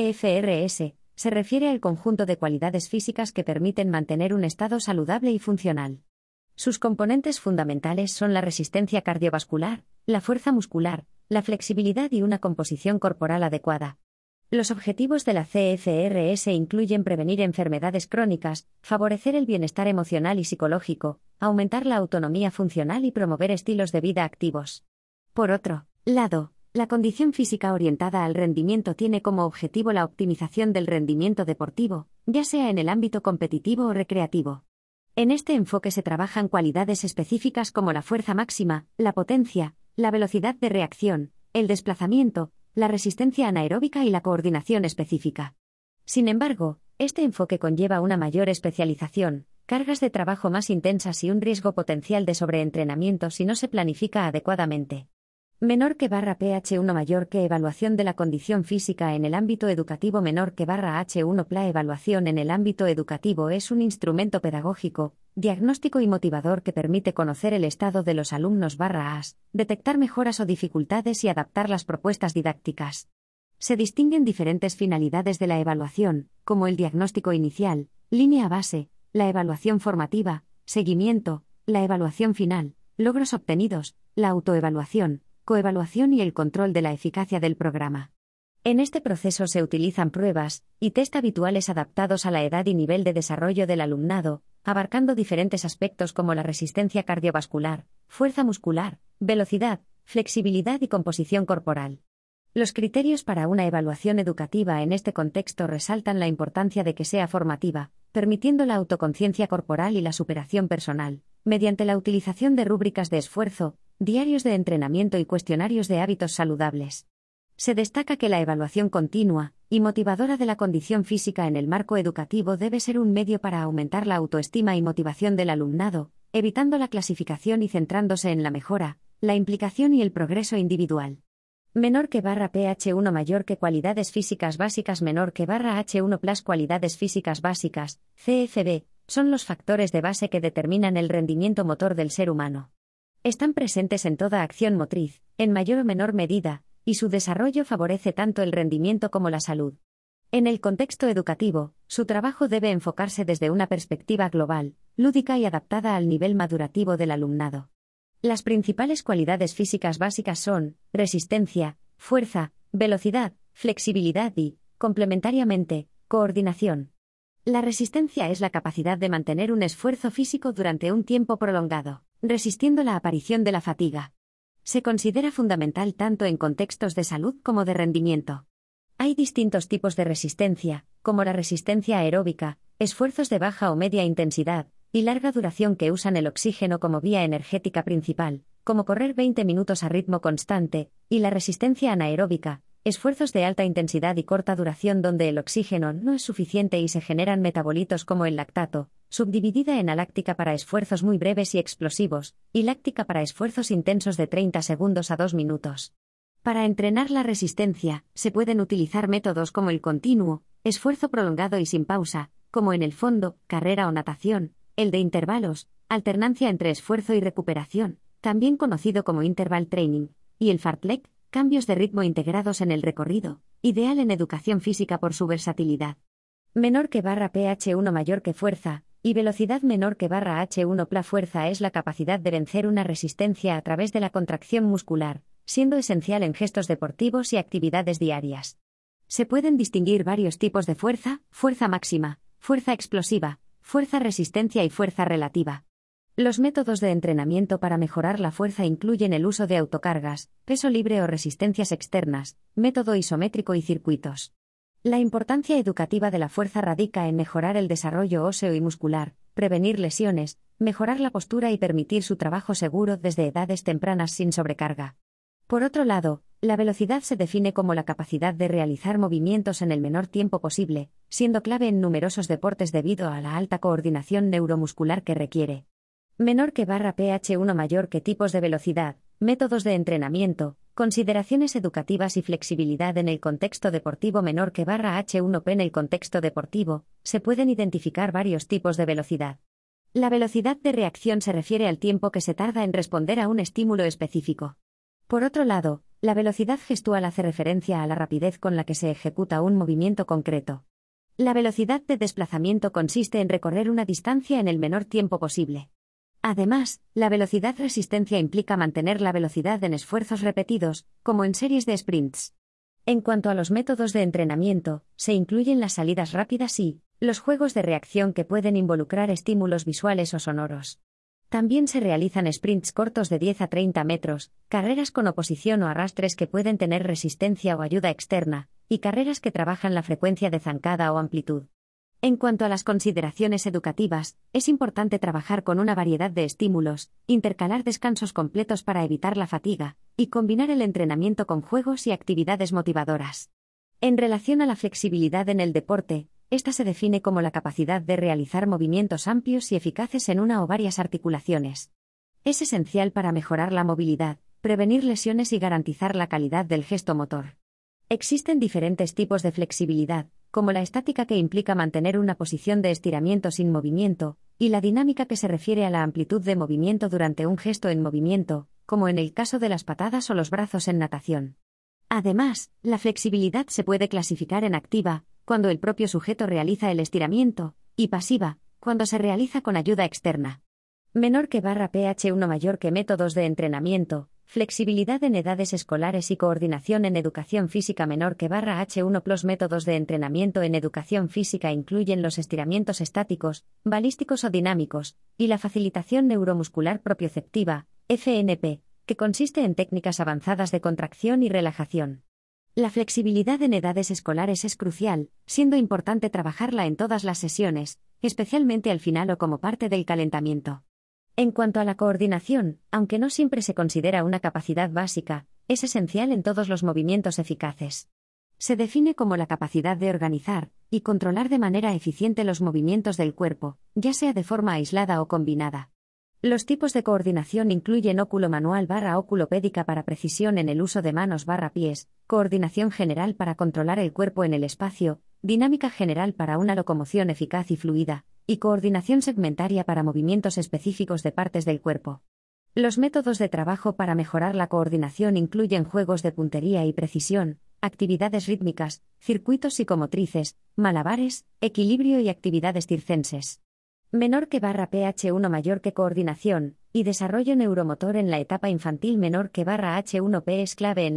CFRS, se refiere al conjunto de cualidades físicas que permiten mantener un estado saludable y funcional. Sus componentes fundamentales son la resistencia cardiovascular, la fuerza muscular, la flexibilidad y una composición corporal adecuada. Los objetivos de la CFRS incluyen prevenir enfermedades crónicas, favorecer el bienestar emocional y psicológico, aumentar la autonomía funcional y promover estilos de vida activos. Por otro lado, la condición física orientada al rendimiento tiene como objetivo la optimización del rendimiento deportivo, ya sea en el ámbito competitivo o recreativo. En este enfoque se trabajan cualidades específicas como la fuerza máxima, la potencia, la velocidad de reacción, el desplazamiento, la resistencia anaeróbica y la coordinación específica. Sin embargo, este enfoque conlleva una mayor especialización, cargas de trabajo más intensas y un riesgo potencial de sobreentrenamiento si no se planifica adecuadamente. Menor que barra pH1 mayor que evaluación de la condición física en el ámbito educativo menor que barra H1 PLA evaluación en el ámbito educativo es un instrumento pedagógico, diagnóstico y motivador que permite conocer el estado de los alumnos barra AS, detectar mejoras o dificultades y adaptar las propuestas didácticas. Se distinguen diferentes finalidades de la evaluación, como el diagnóstico inicial, línea base, la evaluación formativa, seguimiento, la evaluación final, logros obtenidos, la autoevaluación, coevaluación y el control de la eficacia del programa. En este proceso se utilizan pruebas y test habituales adaptados a la edad y nivel de desarrollo del alumnado, abarcando diferentes aspectos como la resistencia cardiovascular, fuerza muscular, velocidad, flexibilidad y composición corporal. Los criterios para una evaluación educativa en este contexto resaltan la importancia de que sea formativa, permitiendo la autoconciencia corporal y la superación personal, mediante la utilización de rúbricas de esfuerzo, diarios de entrenamiento y cuestionarios de hábitos saludables. Se destaca que la evaluación continua y motivadora de la condición física en el marco educativo debe ser un medio para aumentar la autoestima y motivación del alumnado, evitando la clasificación y centrándose en la mejora, la implicación y el progreso individual. Menor que barra pH1 mayor que cualidades físicas básicas menor que barra H1 cualidades físicas básicas, CFB, son los factores de base que determinan el rendimiento motor del ser humano. Están presentes en toda acción motriz, en mayor o menor medida, y su desarrollo favorece tanto el rendimiento como la salud. En el contexto educativo, su trabajo debe enfocarse desde una perspectiva global, lúdica y adaptada al nivel madurativo del alumnado. Las principales cualidades físicas básicas son resistencia, fuerza, velocidad, flexibilidad y, complementariamente, coordinación. La resistencia es la capacidad de mantener un esfuerzo físico durante un tiempo prolongado, resistiendo la aparición de la fatiga. Se considera fundamental tanto en contextos de salud como de rendimiento. Hay distintos tipos de resistencia, como la resistencia aeróbica, esfuerzos de baja o media intensidad y larga duración que usan el oxígeno como vía energética principal, como correr 20 minutos a ritmo constante, y la resistencia anaeróbica, esfuerzos de alta intensidad y corta duración donde el oxígeno no es suficiente y se generan metabolitos como el lactato, subdividida en aláctica para esfuerzos muy breves y explosivos, y láctica para esfuerzos intensos de 30 segundos a 2 minutos. Para entrenar la resistencia, se pueden utilizar métodos como el continuo, esfuerzo prolongado y sin pausa, como en el fondo, carrera o natación, el de intervalos, alternancia entre esfuerzo y recuperación, también conocido como interval training, y el fartlek, cambios de ritmo integrados en el recorrido, ideal en educación física por su versatilidad. Menor que barra pH1 mayor que fuerza, y velocidad menor que barra H1 pla fuerza es la capacidad de vencer una resistencia a través de la contracción muscular, siendo esencial en gestos deportivos y actividades diarias. Se pueden distinguir varios tipos de fuerza: fuerza máxima, fuerza explosiva, fuerza resistencia y fuerza relativa. Los métodos de entrenamiento para mejorar la fuerza incluyen el uso de autocargas, peso libre o resistencias externas, método isométrico y circuitos. La importancia educativa de la fuerza radica en mejorar el desarrollo óseo y muscular, prevenir lesiones, mejorar la postura y permitir su trabajo seguro desde edades tempranas sin sobrecarga. Por otro lado, la velocidad se define como la capacidad de realizar movimientos en el menor tiempo posible, siendo clave en numerosos deportes debido a la alta coordinación neuromuscular que requiere. Menor que barra pH1 mayor que tipos de velocidad, métodos de entrenamiento, consideraciones educativas y flexibilidad en el contexto deportivo. Menor que barra H1P en el contexto deportivo, se pueden identificar varios tipos de velocidad. La velocidad de reacción se refiere al tiempo que se tarda en responder a un estímulo específico. Por otro lado, la velocidad gestual hace referencia a la rapidez con la que se ejecuta un movimiento concreto. La velocidad de desplazamiento consiste en recorrer una distancia en el menor tiempo posible. Además, la velocidad resistencia implica mantener la velocidad en esfuerzos repetidos, como en series de sprints. En cuanto a los métodos de entrenamiento, se incluyen las salidas rápidas y los juegos de reacción que pueden involucrar estímulos visuales o sonoros. También se realizan sprints cortos de 10 a 30 metros, carreras con oposición o arrastres que pueden tener resistencia o ayuda externa, y carreras que trabajan la frecuencia de zancada o amplitud. En cuanto a las consideraciones educativas, es importante trabajar con una variedad de estímulos, intercalar descansos completos para evitar la fatiga, y combinar el entrenamiento con juegos y actividades motivadoras. En relación a la flexibilidad en el deporte, esta se define como la capacidad de realizar movimientos amplios y eficaces en una o varias articulaciones. Es esencial para mejorar la movilidad, prevenir lesiones y garantizar la calidad del gesto motor. Existen diferentes tipos de flexibilidad, como la estática que implica mantener una posición de estiramiento sin movimiento, y la dinámica que se refiere a la amplitud de movimiento durante un gesto en movimiento, como en el caso de las patadas o los brazos en natación. Además, la flexibilidad se puede clasificar en activa, cuando el propio sujeto realiza el estiramiento, y pasiva, cuando se realiza con ayuda externa. Menor que barra pH1 mayor que métodos de entrenamiento, flexibilidad en edades escolares y coordinación en educación física. Menor que barra H1 plus métodos de entrenamiento en educación física incluyen los estiramientos estáticos, balísticos o dinámicos, y la facilitación neuromuscular propioceptiva, FNP, que consiste en técnicas avanzadas de contracción y relajación. La flexibilidad en edades escolares es crucial, siendo importante trabajarla en todas las sesiones, especialmente al final o como parte del calentamiento. En cuanto a la coordinación, aunque no siempre se considera una capacidad básica, es esencial en todos los movimientos eficaces. Se define como la capacidad de organizar y controlar de manera eficiente los movimientos del cuerpo, ya sea de forma aislada o combinada. Los tipos de coordinación incluyen óculo-manual / óculo-pédica para precisión en el uso de manos / pies, coordinación general para controlar el cuerpo en el espacio, dinámica general para una locomoción eficaz y fluida, y coordinación segmentaria para movimientos específicos de partes del cuerpo. Los métodos de trabajo para mejorar la coordinación incluyen juegos de puntería y precisión, actividades rítmicas, circuitos psicomotrices, malabares, equilibrio y actividades circenses. Menor que barra pH1 mayor que coordinación y desarrollo neuromotor en la etapa infantil. Menor que barra H1P es clave en la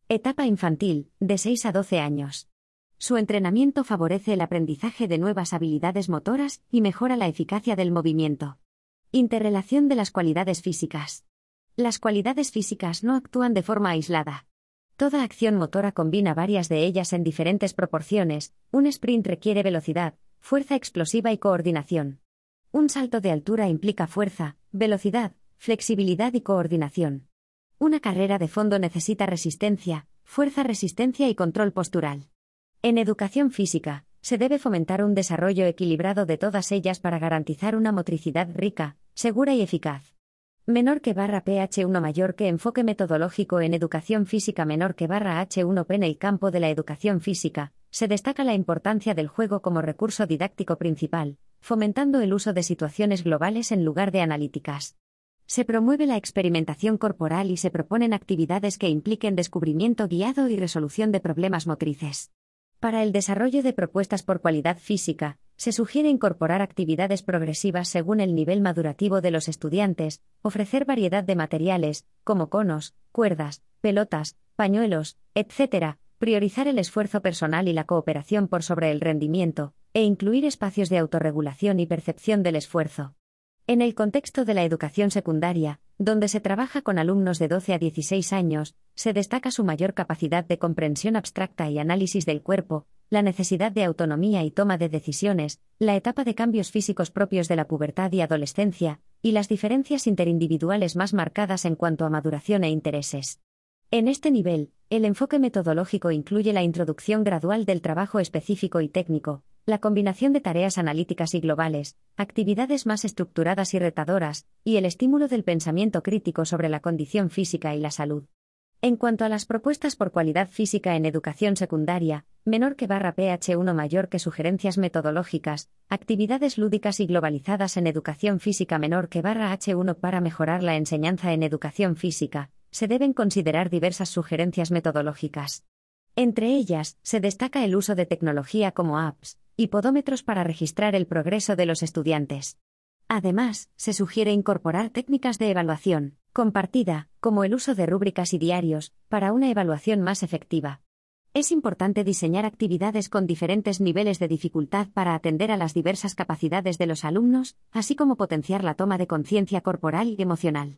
Etapa infantil, de 6 a 12 años. Su entrenamiento favorece el aprendizaje de nuevas habilidades motoras y mejora la eficacia del movimiento. Interrelación de las cualidades físicas. Las cualidades físicas no actúan de forma aislada. Toda acción motora combina varias de ellas en diferentes proporciones. Un sprint requiere velocidad, fuerza explosiva y coordinación. Un salto de altura implica fuerza, velocidad, flexibilidad y coordinación. Una carrera de fondo necesita resistencia, fuerza, resistencia y control postural. En educación física, se debe fomentar un desarrollo equilibrado de todas ellas para garantizar una motricidad rica, segura y eficaz. Menor que /ph1 mayor que enfoque metodológico en educación física menor que /h1p en el campo de la educación física, se destaca la importancia del juego como recurso didáctico principal, fomentando el uso de situaciones globales en lugar de analíticas. Se promueve la experimentación corporal y se proponen actividades que impliquen descubrimiento guiado y resolución de problemas motrices. Para el desarrollo de propuestas por cualidad física, se sugiere incorporar actividades progresivas según el nivel madurativo de los estudiantes, ofrecer variedad de materiales, como conos, cuerdas, pelotas, pañuelos, etc., priorizar el esfuerzo personal y la cooperación por sobre el rendimiento, e incluir espacios de autorregulación y percepción del esfuerzo. En el contexto de la educación secundaria, donde se trabaja con alumnos de 12 a 16 años, se destaca su mayor capacidad de comprensión abstracta y análisis del cuerpo, la necesidad de autonomía y toma de decisiones, la etapa de cambios físicos propios de la pubertad y adolescencia, y las diferencias interindividuales más marcadas en cuanto a maduración e intereses. En este nivel, el enfoque metodológico incluye la introducción gradual del trabajo específico y técnico, la combinación de tareas analíticas y globales, actividades más estructuradas y retadoras, y el estímulo del pensamiento crítico sobre la condición física y la salud. En cuanto a las propuestas por cualidad física en educación secundaria, menor que /ph1 mayor que sugerencias metodológicas, actividades lúdicas y globalizadas en educación física menor que /h1 para mejorar la enseñanza en educación física, se deben considerar diversas sugerencias metodológicas. Entre ellas, se destaca el uso de tecnología como apps y podómetros para registrar el progreso de los estudiantes. Además, se sugiere incorporar técnicas de evaluación compartida, como el uso de rúbricas y diarios, para una evaluación más efectiva. Es importante diseñar actividades con diferentes niveles de dificultad para atender a las diversas capacidades de los alumnos, así como potenciar la toma de conciencia corporal y emocional.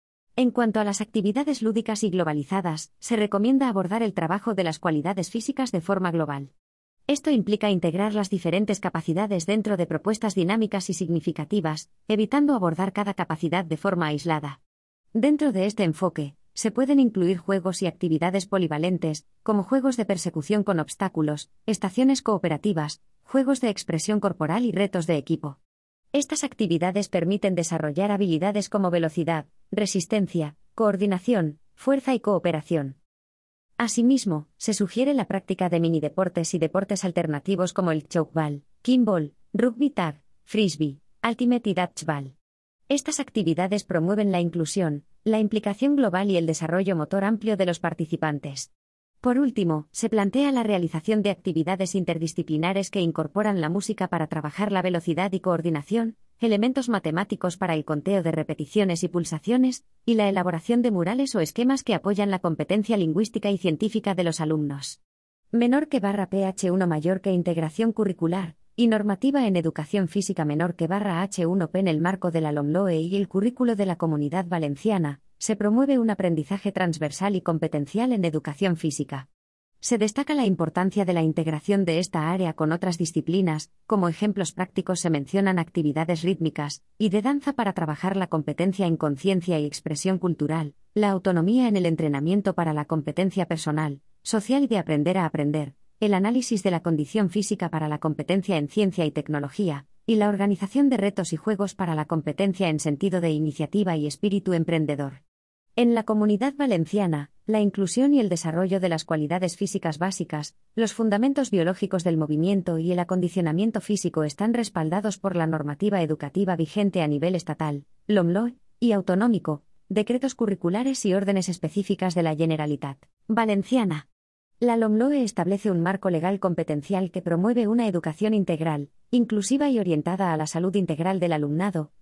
En cuanto a las actividades lúdicas y globalizadas, se recomienda abordar el trabajo de las cualidades físicas de forma global. Esto implica integrar las diferentes capacidades dentro de propuestas dinámicas y significativas, evitando abordar cada capacidad de forma aislada. Dentro de este enfoque, se pueden incluir juegos y actividades polivalentes, como juegos de persecución con obstáculos, estaciones cooperativas, juegos de expresión corporal y retos de equipo. Estas actividades permiten desarrollar habilidades como velocidad, resistencia, coordinación, fuerza y cooperación. Asimismo, se sugiere la práctica de minideportes y deportes alternativos como el chokeball, kickball, rugby tag, frisbee, ultimate y dodgeball. Estas actividades promueven la inclusión, la implicación global y el desarrollo motor amplio de los participantes. Por último, se plantea la realización de actividades interdisciplinares que incorporan la música para trabajar la velocidad y coordinación, elementos matemáticos para el conteo de repeticiones y pulsaciones, y la elaboración de murales o esquemas que apoyan la competencia lingüística y científica de los alumnos. Menor que /ph1 mayor que integración curricular y normativa en educación física menor que /h1p en el marco de la LOMLOE y el currículo de la Comunidad Valenciana, se promueve un aprendizaje transversal y competencial en educación física. Se destaca la importancia de la integración de esta área con otras disciplinas, como ejemplos prácticos se mencionan actividades rítmicas y de danza para trabajar la competencia en conciencia y expresión cultural, la autonomía en el entrenamiento para la competencia personal, social y de aprender a aprender, el análisis de la condición física para la competencia en ciencia y tecnología, y la organización de retos y juegos para la competencia en sentido de iniciativa y espíritu emprendedor. En la Comunidad Valenciana, la inclusión y el desarrollo de las cualidades físicas básicas, los fundamentos biológicos del movimiento y el acondicionamiento físico están respaldados por la normativa educativa vigente a nivel estatal, LOMLOE, y autonómico, decretos curriculares y órdenes específicas de la Generalitat Valenciana. La LOMLOE establece un marco legal competencial que promueve una educación integral, inclusiva y orientada a la salud integral del alumnado,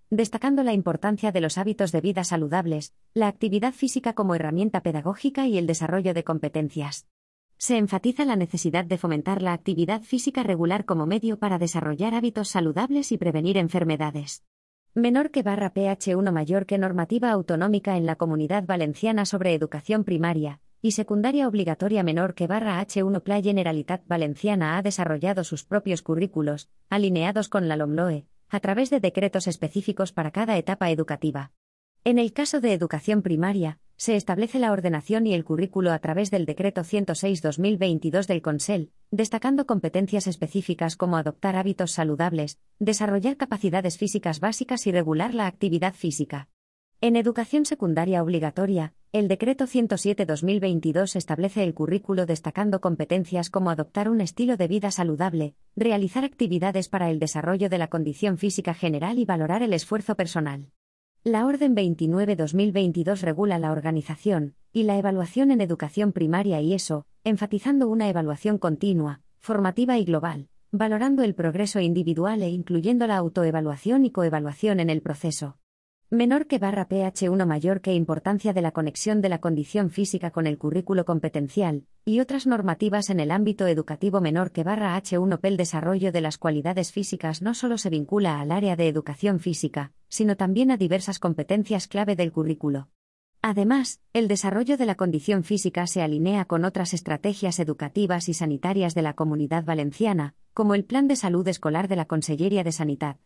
destacando la importancia de los hábitos de vida saludables, la actividad física como herramienta pedagógica y el desarrollo de competencias. Se enfatiza la necesidad de fomentar la actividad física regular como medio para desarrollar hábitos saludables y prevenir enfermedades. Menor que /PH1 mayor que normativa autonómica en la Comunidad Valenciana sobre educación primaria y secundaria obligatoria menor que /H1 Pla Generalitat Valenciana ha desarrollado sus propios currículos, alineados con la LOMLOE, a través de decretos específicos para cada etapa educativa. En el caso de educación primaria, se establece la ordenación y el currículo a través del Decreto 106/2022 del Consell, destacando competencias específicas como adoptar hábitos saludables, desarrollar capacidades físicas básicas y regular la actividad física. En educación secundaria obligatoria, el Decreto 107/2022 establece el currículo destacando competencias como adoptar un estilo de vida saludable, realizar actividades para el desarrollo de la condición física general y valorar el esfuerzo personal. La Orden 29/2022 regula la organización y la evaluación en educación primaria y ESO, enfatizando una evaluación continua, formativa y global, valorando el progreso individual e incluyendo la autoevaluación y coevaluación en el proceso. Menor que /PH1 mayor que importancia de la conexión de la condición física con el currículo competencial, y otras normativas en el ámbito educativo menor que /H1 P. El desarrollo de las cualidades físicas no solo se vincula al área de educación física, sino también a diversas competencias clave del currículo. Además, el desarrollo de la condición física se alinea con otras estrategias educativas y sanitarias de la Comunidad Valenciana, como el Plan de Salud Escolar de la Conselleria de Sanitat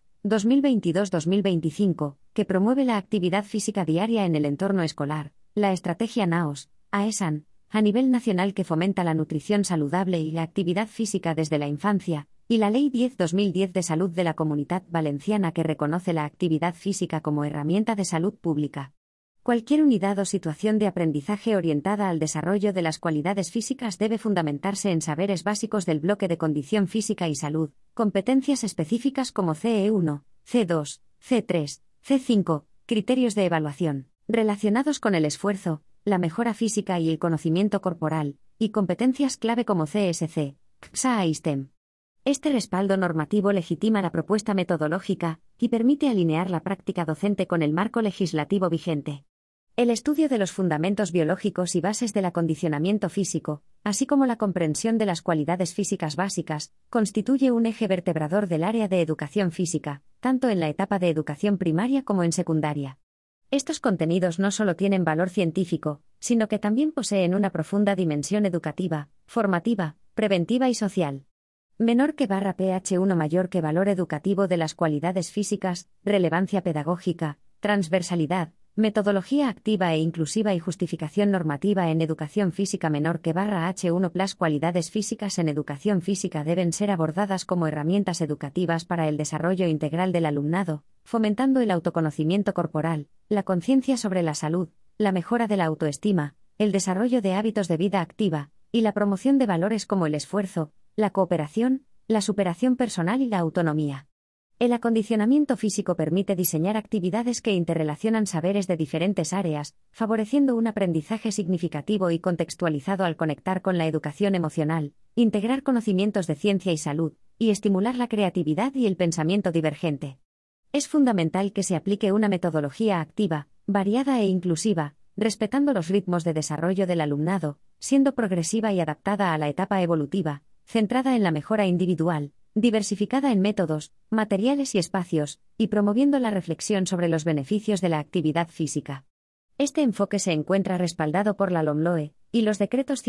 2022-2025, que promueve la actividad física diaria en el entorno escolar, la estrategia NAOS, AESAN, a nivel nacional que fomenta la nutrición saludable y la actividad física desde la infancia, y la Ley 10/2010 de Salud de la Comunidad Valenciana que reconoce la actividad física como herramienta de salud pública. Cualquier unidad o situación de aprendizaje orientada al desarrollo de las cualidades físicas debe fundamentarse en saberes básicos del bloque de condición física y salud, competencias específicas como CE1, C2, C3, C5, criterios de evaluación, relacionados con el esfuerzo, la mejora física y el conocimiento corporal, y competencias clave como CSC, CPSA y STEM. Este respaldo normativo legitima la propuesta metodológica y permite alinear la práctica docente con el marco legislativo vigente. El estudio de los fundamentos biológicos y bases del acondicionamiento físico, así como la comprensión de las cualidades físicas básicas, constituye un eje vertebrador del área de educación física, tanto en la etapa de educación primaria como en secundaria. Estos contenidos no solo tienen valor científico, sino que también poseen una profunda dimensión educativa, formativa, preventiva y social. Menor que /PH1 mayor que valor educativo de las cualidades físicas, relevancia pedagógica, transversalidad, metodología activa e inclusiva y justificación normativa en educación física menor que /H1 Plus cualidades físicas en educación física deben ser abordadas como herramientas educativas para el desarrollo integral del alumnado, fomentando el autoconocimiento corporal, la conciencia sobre la salud, la mejora de la autoestima, el desarrollo de hábitos de vida activa, y la promoción de valores como el esfuerzo, la cooperación, la superación personal y la autonomía. El acondicionamiento físico permite diseñar actividades que interrelacionan saberes de diferentes áreas, favoreciendo un aprendizaje significativo y contextualizado al conectar con la educación emocional, integrar conocimientos de ciencia y salud, y estimular la creatividad y el pensamiento divergente. Es fundamental que se aplique una metodología activa, variada e inclusiva, respetando los ritmos de desarrollo del alumnado, siendo progresiva y adaptada a la etapa evolutiva, centrada en la mejora individual, diversificada en métodos, materiales y espacios, y promoviendo la reflexión sobre los beneficios de la actividad física. Este enfoque se encuentra respaldado por la LOMLOE y los decretos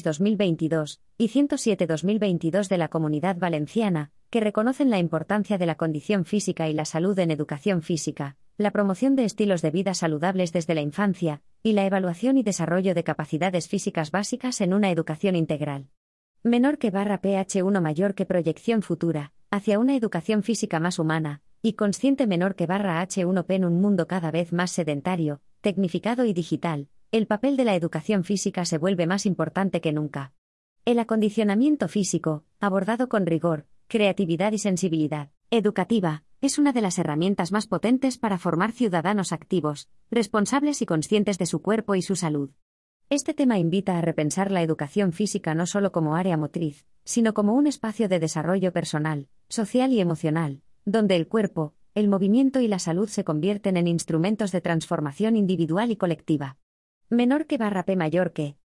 106/2022 y 107/2022 de la Comunidad Valenciana, que reconocen la importancia de la condición física y la salud en educación física, la promoción de estilos de vida saludables desde la infancia, y la evaluación y desarrollo de capacidades físicas básicas en una educación integral. Menor que /PH1 mayor que proyección futura, hacia una educación física más humana, y consciente menor que /H1P en un mundo cada vez más sedentario, tecnificado y digital, el papel de la educación física se vuelve más importante que nunca. El acondicionamiento físico, abordado con rigor, creatividad y sensibilidad educativa, es una de las herramientas más potentes para formar ciudadanos activos, responsables y conscientes de su cuerpo y su salud. Este tema invita a repensar la educación física no solo como área motriz, sino como un espacio de desarrollo personal, social y emocional, donde el cuerpo, el movimiento y la salud se convierten en instrumentos de transformación individual y colectiva. Menor que barra P mayor que